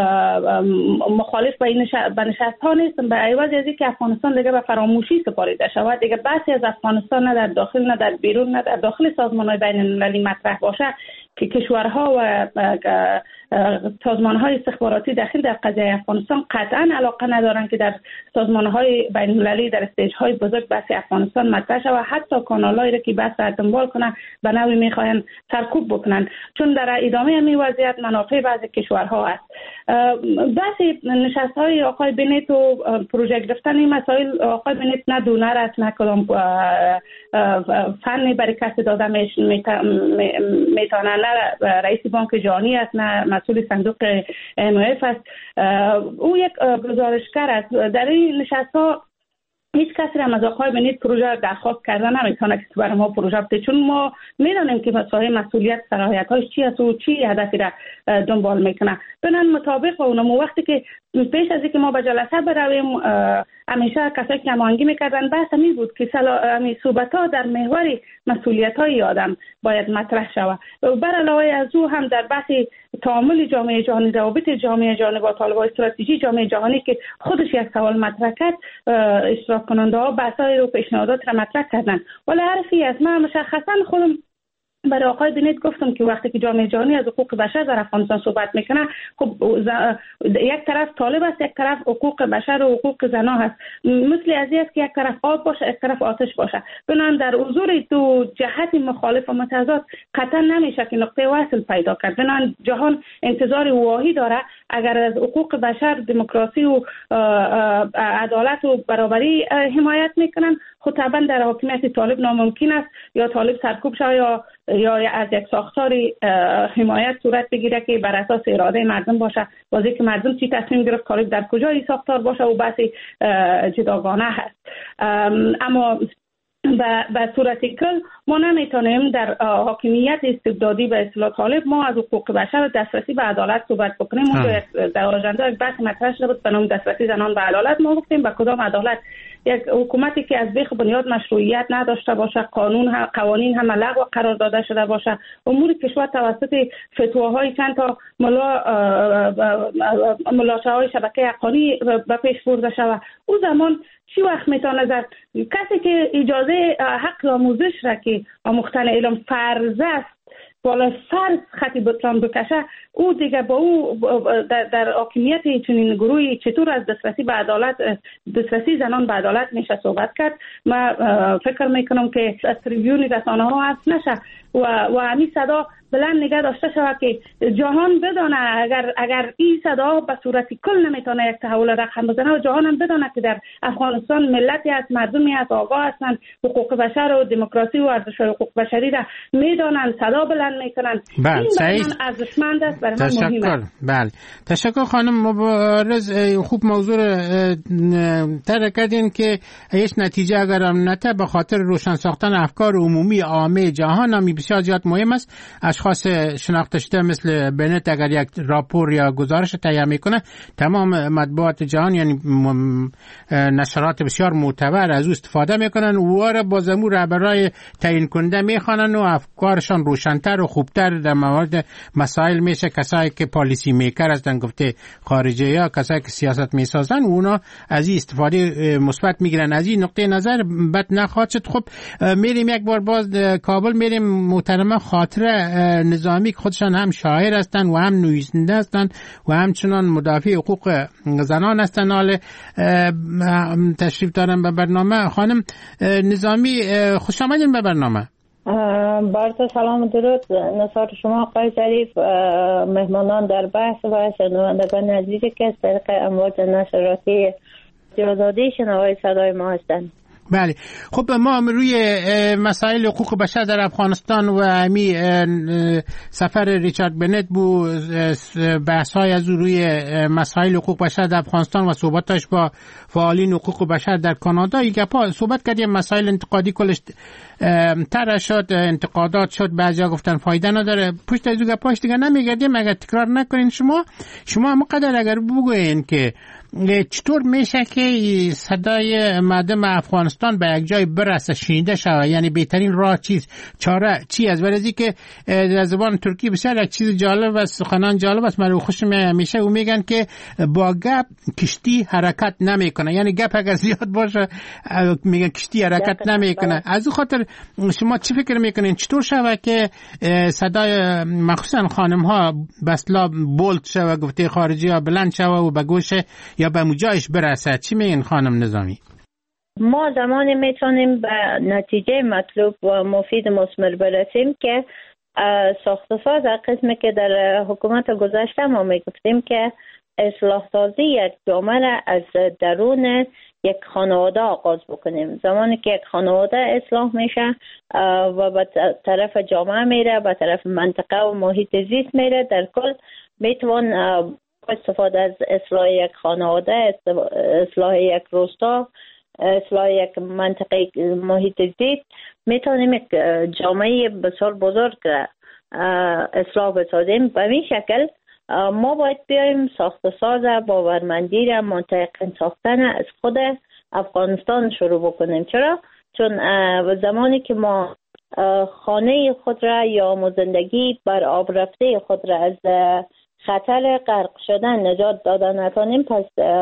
مخالف به این نشست ها نیستم، به عوض از اینکه افغانستان دیگه به فراموشی سپاریده شود، دیگه بحثی از افغانستان نه در داخل نه در بیرون نه در داخل سازمان های بین المللی مطرح باشه که کشورها و سازمان‌های استخباراتی داخل در قضیه افغانستان قطعاً علاقه ندارن که در سازمان‌های بین‌المللی در استیج‌های بزرگ بحث افغانستان مطرح شود. حتی کانالایی را که بحث را دنبال کنن به نوعی می‌خواهند سرکوب بکنن، چون در ادامه این وضعیت منافع بعضی کشورها است. بحث نشست‌های آقای بنیت و پروژه گرفتن این مسائل، آقای بنیت نه دونر است نه کدام فنی برای کسی داده میتونه، نه رئیس بانک جهانی است نه مسئول صندوق ام اف است. او یک گزارشگر است. در این نشست‌ها هیچ کسی هم از آقای بنید پروژه درخواست کردن نمیتونه که برای ما پروژه بده، چون ما میدونیم که مسائل مسئولیت صلاحیت‌هاش چی است و چی هدفی را دنبال میکنه. بنان مطابق با اونم وقتی که پیش از اینکه ما به جلسه برویم همیشه کسایی که هماهنگی میکردن بحث می بود که همین صحبت‌ها در محور مسئولیت‌های آدم باید مطرح شود. بر علاوه از او هم در بحث تعامل جامعه جهانی، روابط جامعه جهانی با طالبان، استراتژی جامعه جهانی که خودش یک سوال مطرح کرد، اشتراک کننده ها بحث‌های رو پیشنهادات را مطرح کردن. ولی حرفی از من مشخصا خودم برای آقای بنید گفتم که وقتی که جامعه جهانی از حقوق بشر در افغانستان صحبت میکنه، خب یک طرف طالب است، یک طرف حقوق بشر و حقوق زنا هست. مثل از این است که یک طرف آب باشه، یک طرف آتش باشه. بنابراین در حضور دو جهت مخالف و متضاد قطعا نمیشه که نقطه وصل پیدا کرد. بنابراین جهان انتظار واهی داره اگر از حقوق بشر، دموکراسی و عدالت و برابری حمایت میکنن، خود طبعا در حاکمیت طالب ناممکن است یا طالب سرکوب شود یا یا از یک ساختاری حمایت صورت بگیره که بر اساس اراده مردم باشه. بازی که مردم چی تصمیم گرفت، طالب در کجای ساختار باشه و بحث جداگانه هست. اما به صورت کل ما نمیتونیم در حاکمیت استبدادی به اصطلاح طالب ما از حقوق بشر دسترسی به عدالت صحبت بکنیم. اون در آژاندا یک بحث مطرح شده بود به نام دسترسی زنان به عدالت. ما گفتیم به کدام عدالت؟ یک حکومتی که از بیخ بنیاد مشروعیت نداشته باشه، قانون هم قوانین هم لغو قرار داده شده باشه، امور کشور توسط فتواهای چند تا ملا ملاچه‌های شبکه حقانی به پیش برده شود، او زمان چی وقت میتونه در کسی که اجازه حق آموزش را که آموختن علم فرض است بالا فرض خطی بطلان بکشه، او دیگه با او در, در حاکمیت چنین گروهی چطور از دسترسی به عدالت، دسترسی زنان به عدالت میشه صحبت کرد؟ ما فکر میکنم که از تریبیون رسانه ها حذف نشه و و همین صدا بلند نگه داشته شود که جهان بدانه اگر اگر این صدا به صورت کل نمیتونه یک تحول رقم بزنه و جهان هم بدانه که در افغانستان ملتی از مردمی از آگاه هستند، حقوق بشر و دموکراسی و ارزش حقوق بشری را میدانند، صدا بلند میکنند. بله، این برای من ارزشمند است، برای من مهمه. تشکر. بله، تشکر خانم مبارز. خوب موضوع طرح کردین که هیچ نتیجه اگر هم نته به خاطر روشن ساختن افکار عمومی عامه جهان هم بسیار زیاد مهم است. اشخاص شناخته شده مثل بنت اگر یک راپور یا گزارش تهیه میکنه، تمام مطبوعات جهان یعنی نشرات بسیار معتبر از او استفاده میکنن و او را با زمو رهبرای تعیین کننده میخوانن و افکارشان روشن‌تر و خوبتر در مورد مسائل میشه. کسایی که پالیسی میکر هستن، گفته خارجه یا کسایی که سیاست میسازن، اونا از این استفاده مثبت میگیرن. از این نقطه نظر بد نخواهد شد. خب میریم یک بار باز کابل، میریم محترمه خاطره نظامی که خودشان هم شاعر هستن و هم نویسنده هستن و همچنان مدافع حقوق زنان هستن. حال تشریف دارن به برنامه. خانم نظامی خوش آمدین به برنامه. برات سلام و درود نصار شما آقای ظریف، مهمانان در بحث و شنوندگان عزیزی که از طریق امواج نشراتی آزادی شنوای صدای ما هستند. بله، خب ما روی مسائل حقوق بشر در افغانستان و همی سفر ریچارد بنت بود، بحث‌های از روی مسائل حقوق بشر در افغانستان و صحبتاش با فعالین حقوق بشر در کانادا، یک پا صحبت کردیم. مسائل انتقادی کلش طرح شد، انتقادات شد، بعضیا گفتن فایده نداره. پشت از اون گپاش دیگه نمیگردیم. اگر تکرار نکنین شما شما هم قدر اگر بگوین که چطور میشه که صدای مردم افغانستان به یک جای برسه، شنیده شود، یعنی بهترین راه چیز، چاره چی است؟ ورزی که در زبان ترکی بسیار یک چیز جالب است، سخنان جالب است، من خوش میشه و میگن که با گپ کشتی حرکت نمیکنه. یعنی گپ اگر زیاد باشه میگن کشتی حرکت نمیکنه. از اون خاطر شما چی فکر میکنین چطور شود که صدای مخصوصا خانم ها بسلا بولد شود، گفته خارجی ها بلند شود و به گوش یا به مجایش برسه؟ چی میگین خانم نظامی؟ ما زمانی میتونیم به نتیجه مطلوب و مفید مثمر برسیم که ساخت ساز قسمی که در حکومت گذشته ما میگفتیم که اصلاح سازی یک جامعه را از درون یک خانواده آغاز بکنیم. زمانی که یک خانواده اصلاح میشه و به طرف جامعه میره، به طرف منطقه و محیط زیست میره، در کل میتوان استفاده از اصلاح یک خانواده، اصلاح یک روستا اصلاح یک منطقه محیط زیست میتونیم یک جامعه بسیار بزرگ اصلاح بسازیم. به این شکل ما باید بیایم ساخت ساز باورمندی را منطقه ساختن از خود افغانستان شروع بکنیم. چرا؟ چون زمانی که ما خانه خود را یا زندگی بر آب رفته خود را از خطر غرق شدن نجات دادن نتونیم، پس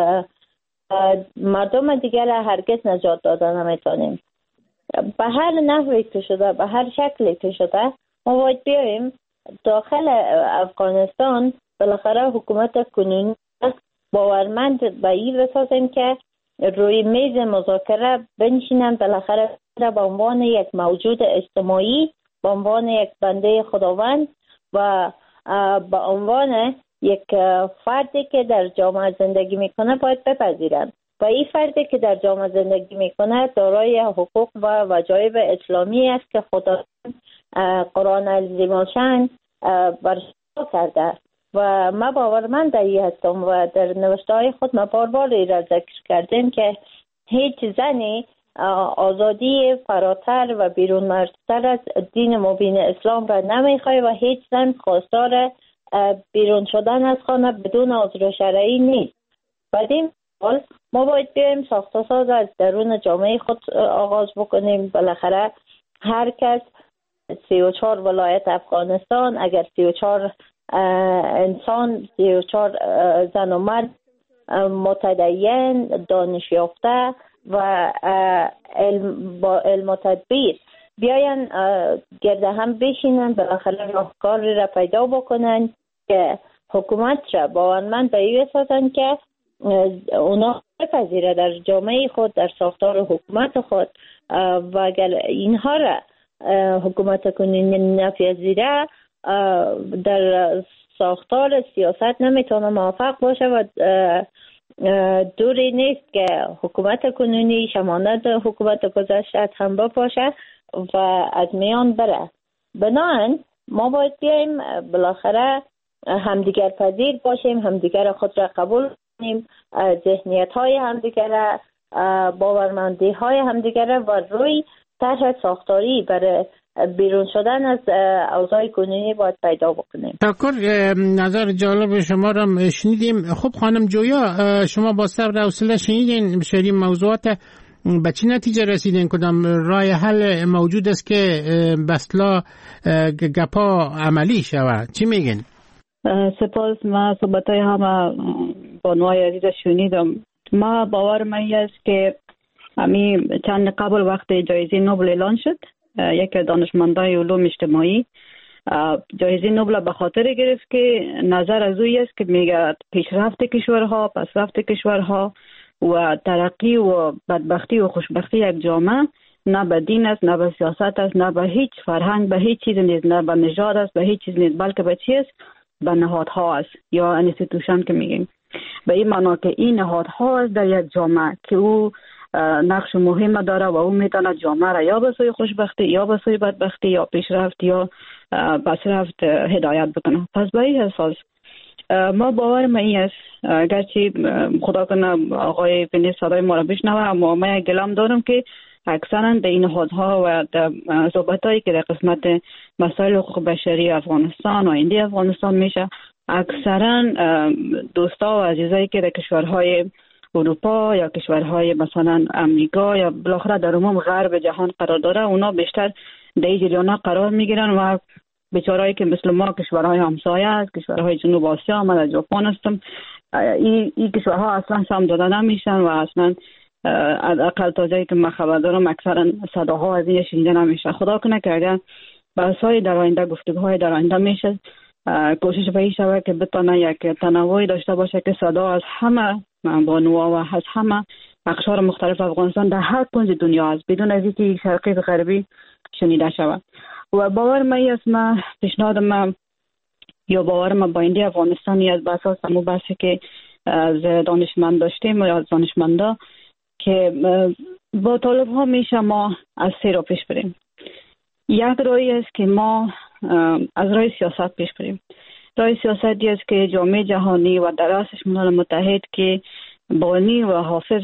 مردم دیگر هرگز نجات دادن نمیتونیم. به هر نحوی که شده، به هر شکلی که شده، ما باید بیاییم داخل افغانستان بالاخره حکومت کنونی باورمند به این بسازیم که روی میز مذاکره بنشینن، بالاخره به عنوان یک موجود اجتماعی، به عنوان یک بنده خداوند و به عنوان یک فردی که در جامعه زندگی میکنه باید بپذیرند. و این فردی که در جامعه زندگی میکنه دارای حقوق و وجایب اسلامی است که خدا قرآن عظیم الشان برشا کرده و ما باورمند ای هستم و در نوشته های خود ما بار بار را ذکر کردیم که هیچ زنی آزادی فراتر و بیرون مرزتر از دین مبین اسلام را نمیخواه و هیچ زن خواستار بیرون شدن از خانه بدون عذر شرعی نیست. بعد این حال ما باید بیایم ساخت و ساز از درون جامعه خود آغاز بکنیم. بالاخره هر کس سی و چهار ولایت افغانستان، اگر سی و چهار انسان، سی و چهار زن و مرد متدین، دانش یافته و علم با علم و تدبیر بیاین گرد هم بشینن، بالاخره راهکاری را پیدا بکنن که حکومت را باورمند به این بسازن که اونا بپذیره در جامعه خود، در ساختار حکومت خود. و اگر اینها را حکومت کنونی نپذیره در ساختار سیاست نمیتونه موفق باشه و دوری نیست که حکومت کنونی شمانت حکومت گذشته هم باشه و از میان بره. بنابراین ما باید بیاییم بالاخره همدیگر پذیر باشیم، همدیگر خود را قبول کنیم، ذهنیت های همدیگر، باورمندی های همدیگر و روی طرح ساختاری برای بیرون شدن از اوضاع کنونی باید پیدا بکنیم. تشکر، نظر جالب شما را شنیدیم. خب خانم جویا، شما با صبر و حوصله شنیدین شریف موضوعات، به چه نتیجه رسیدین؟ کدام راه حل موجود است که بسلا گپا عملی شود؟ چی میگین؟ سپاس. ما صحبتای همه بانوای عزیز شنیدم. ما باور من است که همین چند قبل وقت جایزه نوبل اعلان شد، یک دانشمندای علوم اجتماعی جایزه نوبل به خاطر گرفت که نظر از اوی است که میگه پیشرفت کشورها، پسرفت کشورها و ترقی و بدبختی و خوشبختی یک جامعه نه به دین است، نه به سیاست است، نه به هیچ فرهنگ، به هیچ چیز نیست، نه به نژاد است، به هیچ چیز نیست، بلکه به چی است؟ به نهادها است یا انستیتوشن که میگیم. به این معنا که این نهادها است در یک جامعه که او نقش مهم داره و او میتونه جامعه را یا به سوی خوشبختی یا به سوی بدبختی یا پیشرفت یا پسرفت هدایت بکنه. پس به این اساس ما باور ما این است، گرچه خدا کنه آقای پنی صدای ما را بشنوه، اما من گلم دارم که اکثرا در این نهادها و در صحبتایی که در قسمت مسائل حقوق بشری افغانستان و آینده افغانستان میشه، اکثرا دوستا و عزیزایی که در کشورهای اروپا یا کشورهای مثلا امریکا یا بالاخره در عموم غرب جهان قرار داره، اونا بیشتر در این جریان قرار میگیرن و بیچارهایی که مثل ما کشورهای همسایه است، کشورهای جنوب آسیا، من در ژاپن هستم، این این کشورها اصلا سهم داده نمیشن و اصلا اقل تازه‌ای که من خبر دارم اکثرا صداها از این شنیده نمیشه. خدا کنه که اگر بحث‌های در آینده، گفتگوهای در آینده میشه، کوشش به این شود که بتونه یک تنوعی داشته باشه که صدا از همه بانوها و از همه اقشار مختلف افغانستان در هر کنج دنیا است، بدون از اینکه شرقی و غربی شنیده شود. و باور من است، من پیشنهاد من یا باور من با آینده افغانستانی از بحث همون بحثی که از دانشمند داشتیم یا از دانشمندا که با طالب ها میشه ما از سه را پیش بریم. یک راهی است که ما از راه سیاست پیش بریم. راه سیاستی است که جامعه جهانی و در رأسش ملل متحد که بانی و حافظ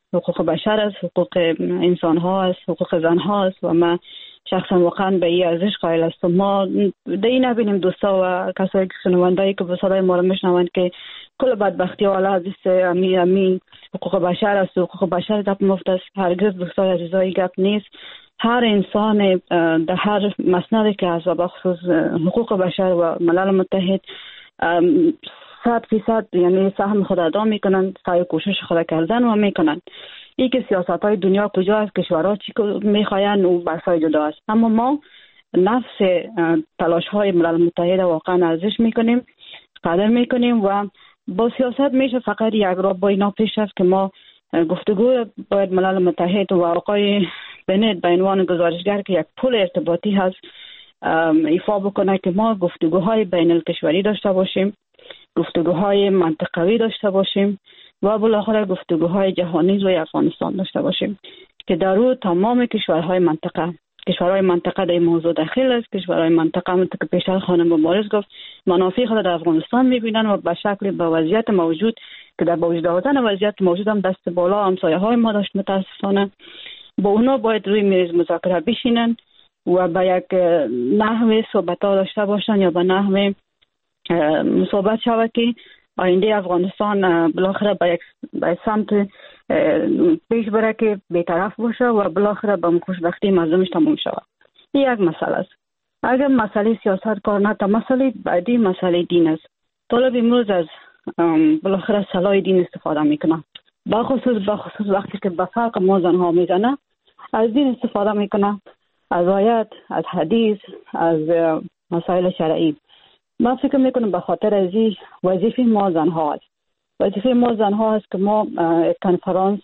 حقوق بشر است، حقوق انسان ها است، حقوق زن ها است و ما شخصا واقعا به این ارزش قائل هستم. ما دی نبینیم دوستا و کسایی که شنوندهایی که به صدای ما رو میشنوند که کل بدبختی و علا حدیث امی امین حقوق بشر است، حقوق بشر گپ مفت است. هرگز دوستای عزیزای گپ نیست. هر انسان در هر مسندی که از بخصوص حقوق بشر و ملل متحد صد فیصد یعنی سهم خود ادا میکنن، سعی کوشش خود کردن و میکنن. این که سیاست های دنیا کجا است، کشورها چی میخواین و بحثای جدا است، اما ما نفس تلاش های ملل متحد واقعا ارزش میکنیم، قدر میکنیم و با سیاست میشه فقط یک راه با اینا پیش رفت که ما گفتگو باید ملل متحد و آقای بنت به عنوان گزارشگر که یک پل ارتباطی هست ایفا بکنه که ما گفتگوهای بین الکشوری داشته باشیم، گفتگوهای منطقوی داشته باشیم و بالاخره گفتگوهای جهانی روی افغانستان داشته باشیم که در او تمام کشورهای منطقه کشورهای منطقه در این موضوع داخل است. کشورهای منطقه همونطور که پیشتر خانم مبارز گفت منافع خود در افغانستان میبینن و به شکل به وضعیت موجود که در با وجود آوردن وضعیت موجود هم دست بالا همسایه های ما داشت متاسفانه با اونا باید روی میز مذاکره بشینن و به یک نحوه صحبت ها داشته باشن یا به نحوه صحبت شود که آینده افغانستان بالاخره به یک به سمت پیش بره که بی‌طرف باشه و بالاخره به خوشبختی مردمش تموم شود. این یک مسئله است. اگر مسئله سیاست کار نه، تا مسئله بعدی مسئله دین است. طالب امروز از بالاخره سلاح دین استفاده میکنه، با خصوص با خصوص وقتی که به فرق ما زنها میزنه از دین استفاده میکنه، از آیات، از حدیث، از مسائل شرعی. من فکر میکنم به خاطر از این وظیفه ما زنها است. وظیفه ما زنها است که ما کنفرانس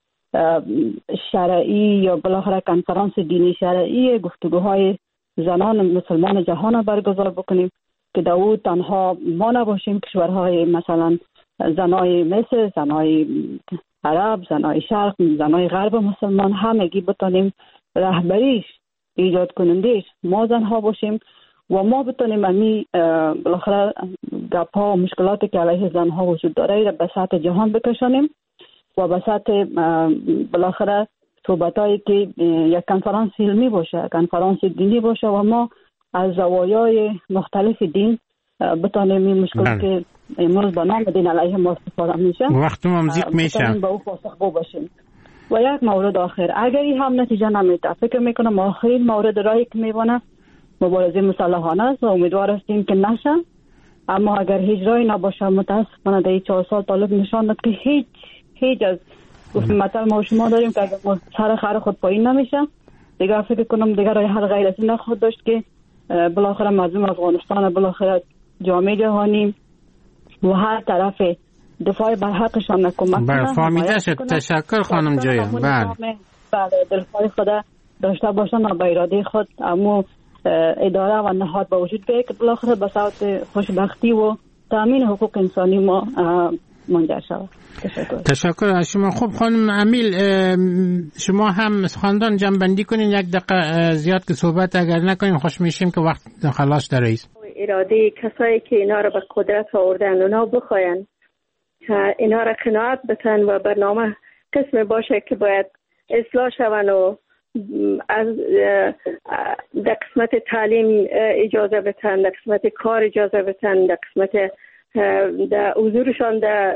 شرعی یا بالاخره کنفرانس دینی شرعی گفتگوهای زنان مسلمان جهان را برگزار بکنیم که در او تنها ما نباشیم، کشورهای مثلا زنای مصر، زنای عرب، زنای شرق، زنای غرب مسلمان همگی بتانیم رهبریش ایجاد کنندش ما زنها باشیم و ما بتونیم امی بالاخره گپ‌ها و مشکلاتی که علیه زنها وجود داره را به سطح جهان بکشانیم و به سطح بالاخره صحبتایی که یک کنفرانس علمی باشه، کنفرانس دینی باشه و ما از زوایای مختلف دین بتونیم این مشکل که امروز با نام دین علیه ما استفاده میشه وقت ممزیق میشه با او پاسخگو باشیم. و یک مورد آخر، اگر این هم نتیجه نمیده، فکر میکنم آخرین مورد راهی که میبونه مبارزه مسلحانه است و امیدوار هستیم که نشه. اما اگر هیچ راهی نباشه متاسفانه در این چهار سال طالب نشان داد که هیچ هیچ از گفت مثلا ما شما داریم که اگر سر خر خود پایین نمیشه دیگه فکر کنم دیگه راه حل غیر از این نخواهد داشت که بالاخره مردم افغانستان بالاخره جامعه جهانی و هر طرف دفاع بر حقشان نکمک بله فهمیده شد. تشکر خانم جویا. بله بله دلخواه خدا داشته باشن و به اراده خود اما اداره و نهاد با وجود بیاید که بالاخره به صورت خوشبختی و تامین حقوق انسانی ما منجر شود. تشکر. تشکر از شما. خب خانم امیل شما هم خواندن جنبندی کنین یک دقیقه زیاد که صحبت اگر نکنیم خوش میشیم که وقت خلاص در رئیس. اراده کسایی که اینا رو به قدرت آوردن اونا بخواین اینا را قناعت بتن و برنامه قسم باشه که باید اصلاح شون و از در قسمت تعلیم اجازه بتن، در قسمت کار اجازه بتن، در قسمت در حضورشان در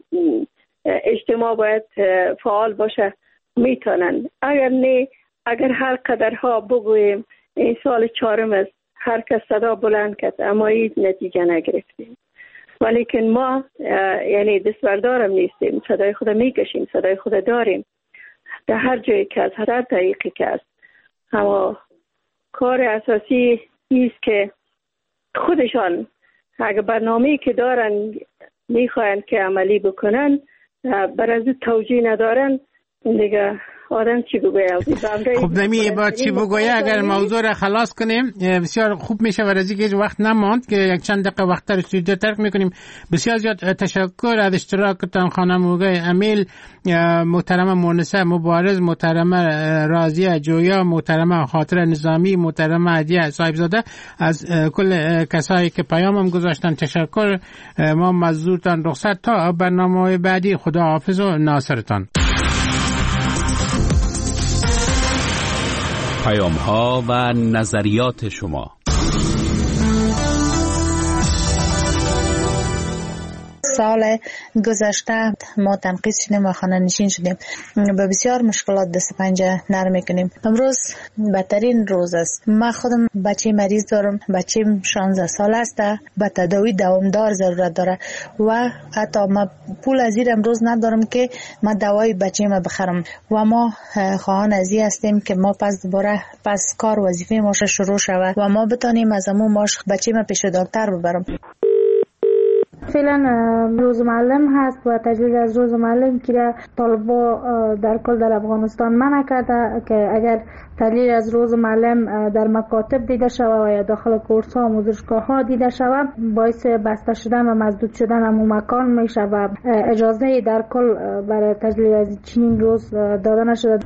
اجتماع باید فعال باشه میتونن. اگر نه، اگر هر قدرها بگوییم این سال چهارم است هر کس صدا بلند کرد اما این نتیجه نگرفتیم، ولیکن ما یعنی دستبردارم نیستیم، صدای خود میکشیم، صدای خود داریم در هر جایی که از هر طریقی که است. اما کار اساسی است که خودشان اگر برنامه‌ای که دارن میخواین که عملی بکنن بر از توجیه ندارن دیگه آدم چی بگویه؟ خب نمی با چی بگویه اگر موضوع را خلاص کنیم بسیار خوب میشه و از اینکه وقت نماند که یک چند دقیقه وقت رو استودیو ترک میکنیم. بسیار زیاد تشکر از اشتراکتان خانم موگای امیل، محترمه مونسه مبارز، محترمه راضیه جویا، محترمه خاطر نظامی، محترمه عدیه صاحبزاده، از کل کسایی که پیامم گذاشتن تشکر. ما مزدورتان رخصت تا برنامه بعدی. خدا حافظ و ناصرتان. پیام‌ها و نظریات شما. سال گذشته ما تنقیص شدیم و خانه نشین شدیم، به بسیار مشکلات دست پنجه نرم میکنیم. امروز بدترین روز است. من خودم بچه مریض دارم، بچه شانزده سال است، به تداوی دوامدار ضرورت داره و حتی ما پول از این امروز ندارم که من دوای بچه ما بخرم و ما خواهان ازی هستیم که ما پس دوباره پس کار وظیفه ما شروع شود و ما بتانیم از امو ماش بچه ما پیش دکتر ببرم. فعلا روز معلم هست و تجویز از روز معلم که طالبا در کل در افغانستان منع کرده که اگر تحلیل از روز معلم در مکاتب دیده شود و یا داخل کورس ها و آموزشگاه ها دیده شود باعث بسته شدن و مسدود شدن همون مکان میشه و اجازه در کل برای تجلیل از چنین روز داده نشده.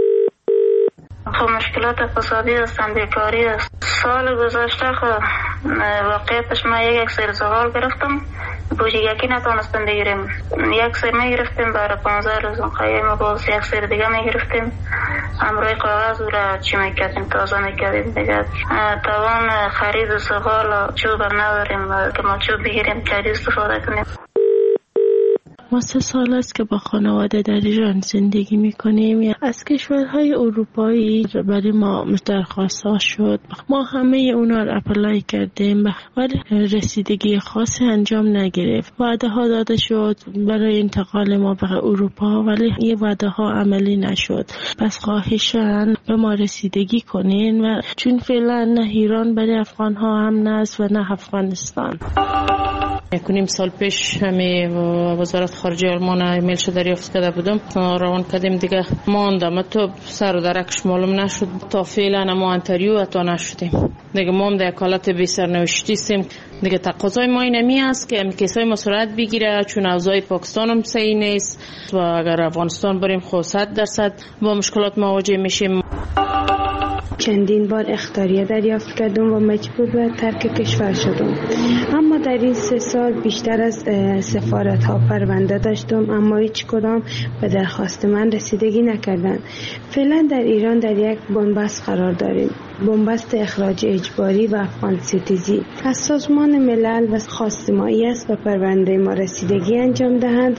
خب مشکلات اقتصادی است، بیکاری است. سال گذشته خب واقعیتش ما یک سری زغال گرفتم، بوجی یکی نتونستم بگیریم. یک سری میگرفتیم برای پانزده روز قیم، باز یک سری دیگه میگرفتیم. امروی کاغذ را چی میکردیم تازه میکردیم دیگه. توان خرید زغال چوب نداریم که ما چوب بگیریم چری استفاده کنیم. ما سه سال است که با خانواده در ایران زندگی میکنیم. از کشورهای اروپایی برای ما درخواست ها شد، ما همه اونا رو اپلای کردیم ولی رسیدگی خاصی انجام نگرفت. وعده ها داده شد برای انتقال ما به اروپا ولی این وعده ها عملی نشد. پس خواهشاً به ما رسیدگی کنین و چون فعلا نه ایران برای افغان ها هم است و نه افغانستان. کنیم سال پیش همه وزارت خارجه آلمان ایمیل شو دریافت کرده بودم، روان کردیم دیگه ماندم تو سر و درکش معلوم نشد تا فعلا ما انتریو اتا نشدیم دیگه. ما هم در حالت بی سرنوشتی هستیم دیگه. تقاضای ما اینمی است که کیسای ما سرعت بگیره چون اوضاع پاکستان هم صحیح نیست و اگر افغانستان بریم خود صد درصد با مشکلات مواجه میشیم. چندین بار اخطاریه دریافت کردم و مجبور به ترک کشور شدم، اما در این سه سال بیشتر از سفارت ها پرونده داشتم اما هیچ کدام به درخواست من رسیدگی نکردند. فعلا در ایران در یک بنبست قرار داریم، بنبست اخراج اجباری و افغان ستیزی. از سازمان ملل و خواستمایی است و پرونده ما رسیدگی انجام دهند.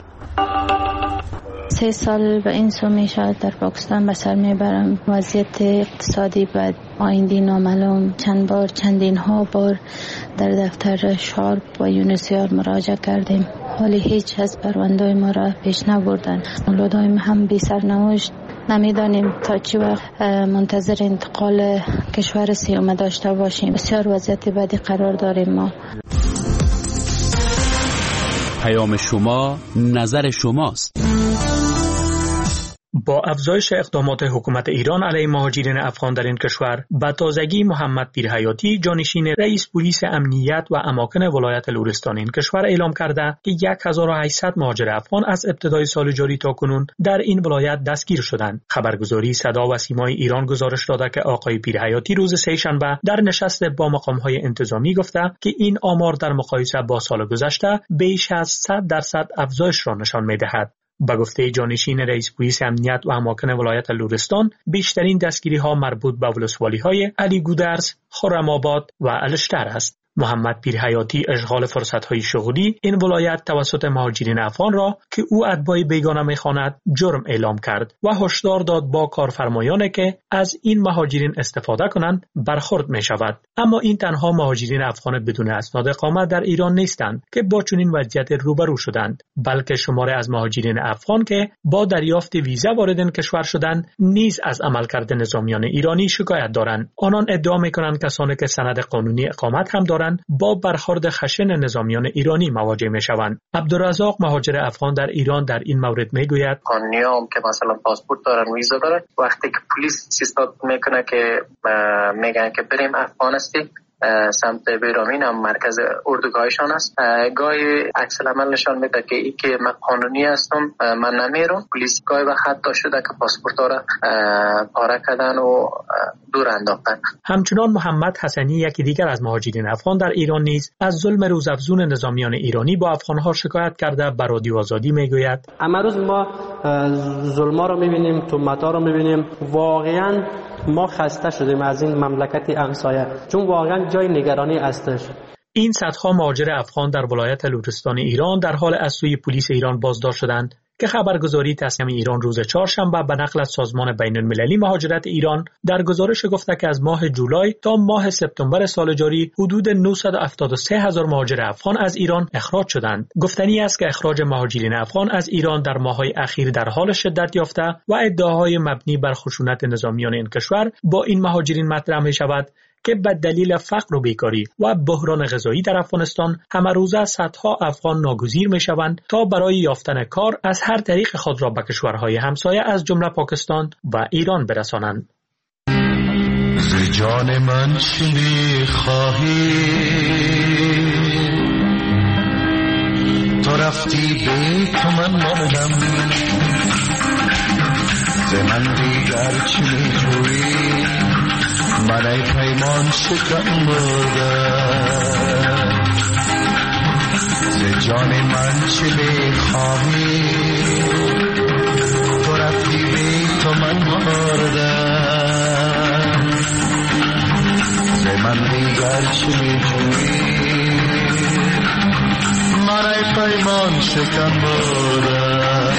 سه سال به این سو می شود در پاکستان به سر می برم. وضعیت اقتصادی بد، آینده نامعلوم. چند بار چندین ها بار در دفتر شارپ و یونسیار مراجعه کردیم ولی هیچ از پرونده ما را پیش نبردن. اولادای ما هم بی سرنوشت، نمیدانیم تا چی وقت منتظر انتقال کشور سیومه داشته باشیم. بسیار وضعیت بدی قرار داریم ما. پیام شما نظر شماست. با افزایش اقدامات حکومت ایران علیه مهاجرین افغان در این کشور، به تازگی محمد پیرحیاتی جانشین رئیس پلیس امنیت و اماکن ولایت لرستان این کشور اعلام کرده که هزار و هشتصد مهاجر افغان از ابتدای سال جاری تا کنون در این ولایت دستگیر شدند. خبرگزاری صدا و سیمای ایران گزارش داده که آقای پیرحیاتی روز سه‌شنبه در نشست با مقام‌های انتظامی گفته که این آمار در مقایسه با سال گذشته بیش از صد درصد افزایش را نشان می‌دهد. با گفته جانشین رئیس پلیس امنیت و اماکن ولایت لرستان، بیشترین دستگیری ها مربوط به ولسوالی های علی گودرز، خرم‌آباد و الشتر است. محمد پیرحیاتی اشغال فرصت‌های شغلی این ولایت توسط مهاجرین افغان را که او اتباع بیگانه می‌خواند جرم اعلام کرد و هشدار داد با کارفرمایانی که از این مهاجرین استفاده کنند برخورد می‌شود. اما این تنها مهاجرین افغان بدون اسناد اقامت در ایران نیستند که با چنین وضعیت روبرو شدند، بلکه شماره از مهاجرین افغان که با دریافت ویزا وارد این کشور شدند نیز از عملکرد نظامیان ایرانی شکایت دارند. آنان ادعا می‌کنند کسانی که سند قانونی اقامت هم دارند با برخورد خشن نظامیان ایرانی مواجه میشوند. عبدالرزاق مهاجر افغان در ایران در این مورد میگوید قانونیام که مثلا پاسپورت دارن، ویزا دارن، وقتی که پلیس استاد میکنه که میگن که بریم افغانستان سمت بیرامین هم مرکز اردوگاهشان است، گاهی عکس العمل نشان میده که ای که من قانونی هستم من نمیرم. پلیس گاهی وقت حتی شده که پاسپورت را پاره کردن و دور انداختن. همچنان محمد حسنی یکی دیگر از مهاجرین افغان در ایران نیز از ظلم روزافزون نظامیان ایرانی با افغانها شکایت کرده به رادیو آزادی میگوید اما روز ما ظلما رو میبینیم، تهمت‌ها رو میبینیم. واقعا ما خسته شدیم از این مملکت همسایه، چون واقعا جای نگرانی هستش. این صدها مهاجر افغان در ولایت لرستان ایران در حال از سوی پلیس ایران بازداشت شدند که خبرگزاری تصمیم ایران روز چهارشنبه به نقل از سازمان بین المللی مهاجرت ایران در گزارش گفته که از ماه جولای تا ماه سپتامبر سال جاری حدود نهصد و هفتاد و سه هزار مهاجر افغان از ایران اخراج شدند. گفتنی است که اخراج مهاجرین افغان از ایران در ماه‌های اخیر در حال شدت یافته و ادعاهای مبنی بر خشونت نظامیان این کشور با این مهاجرین مطرح می شود که به دلیل فقر و بیکاری و بحران غذایی در افغانستان همه روزه صدها افغان ناگزیر می شوند تا برای یافتن کار از هر طریق خود را به کشورهای همسایه از جمله پاکستان و ایران برسانند. ز جان من چه می‌خواهی تو رفتی به تو من مردم ز من دیگر چه می‌جویی من ای پیمان شکن بردم ز جان من چه بخواهی تو رفتی بی تو من مردم ز من دیگر چه میجویی من ای پیمان شکن بردم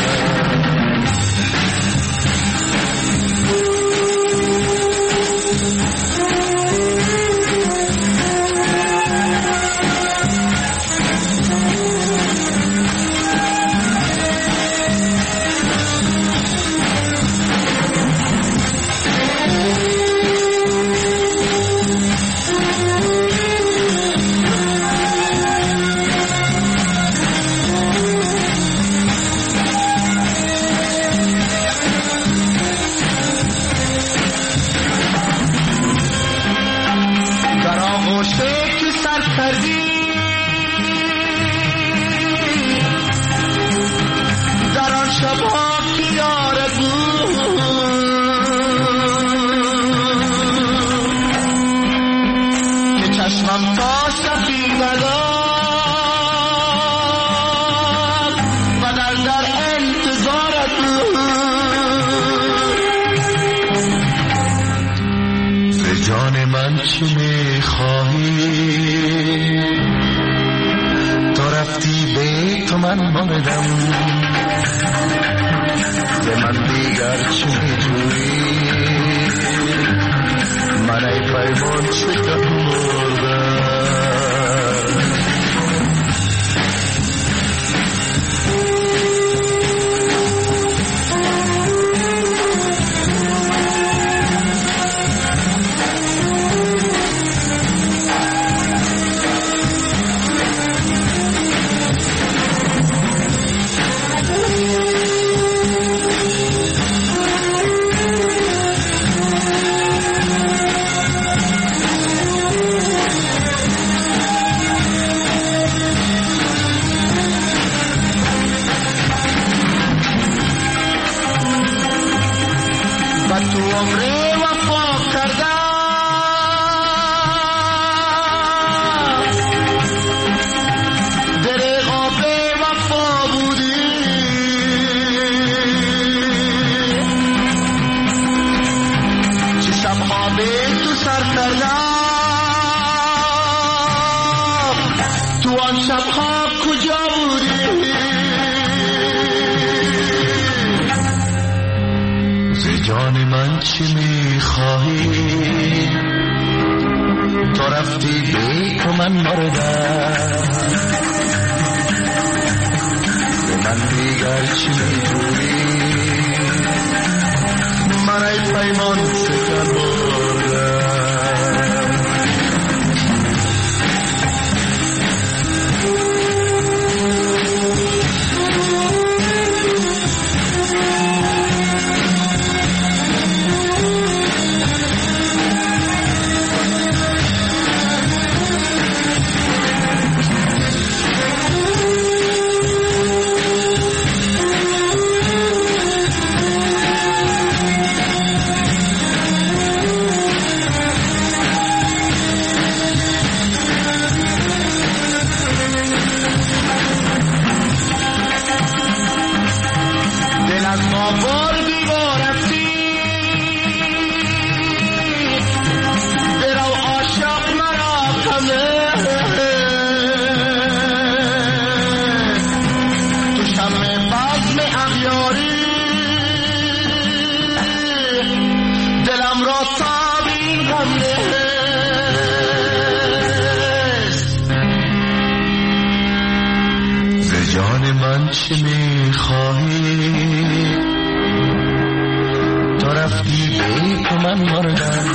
تو رفتی بی تو من مردم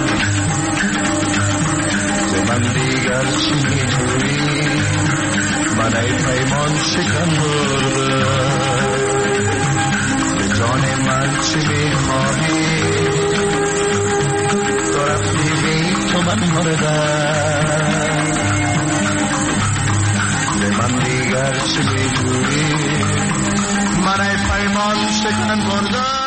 ز من دیگر چی می‌جویی من ای پیمان شکن بردم به جان من چی می‌خواهی تو رفتی بی تو من مردم ز من دیگر چی می‌جویی من ای پیمان شکن بردم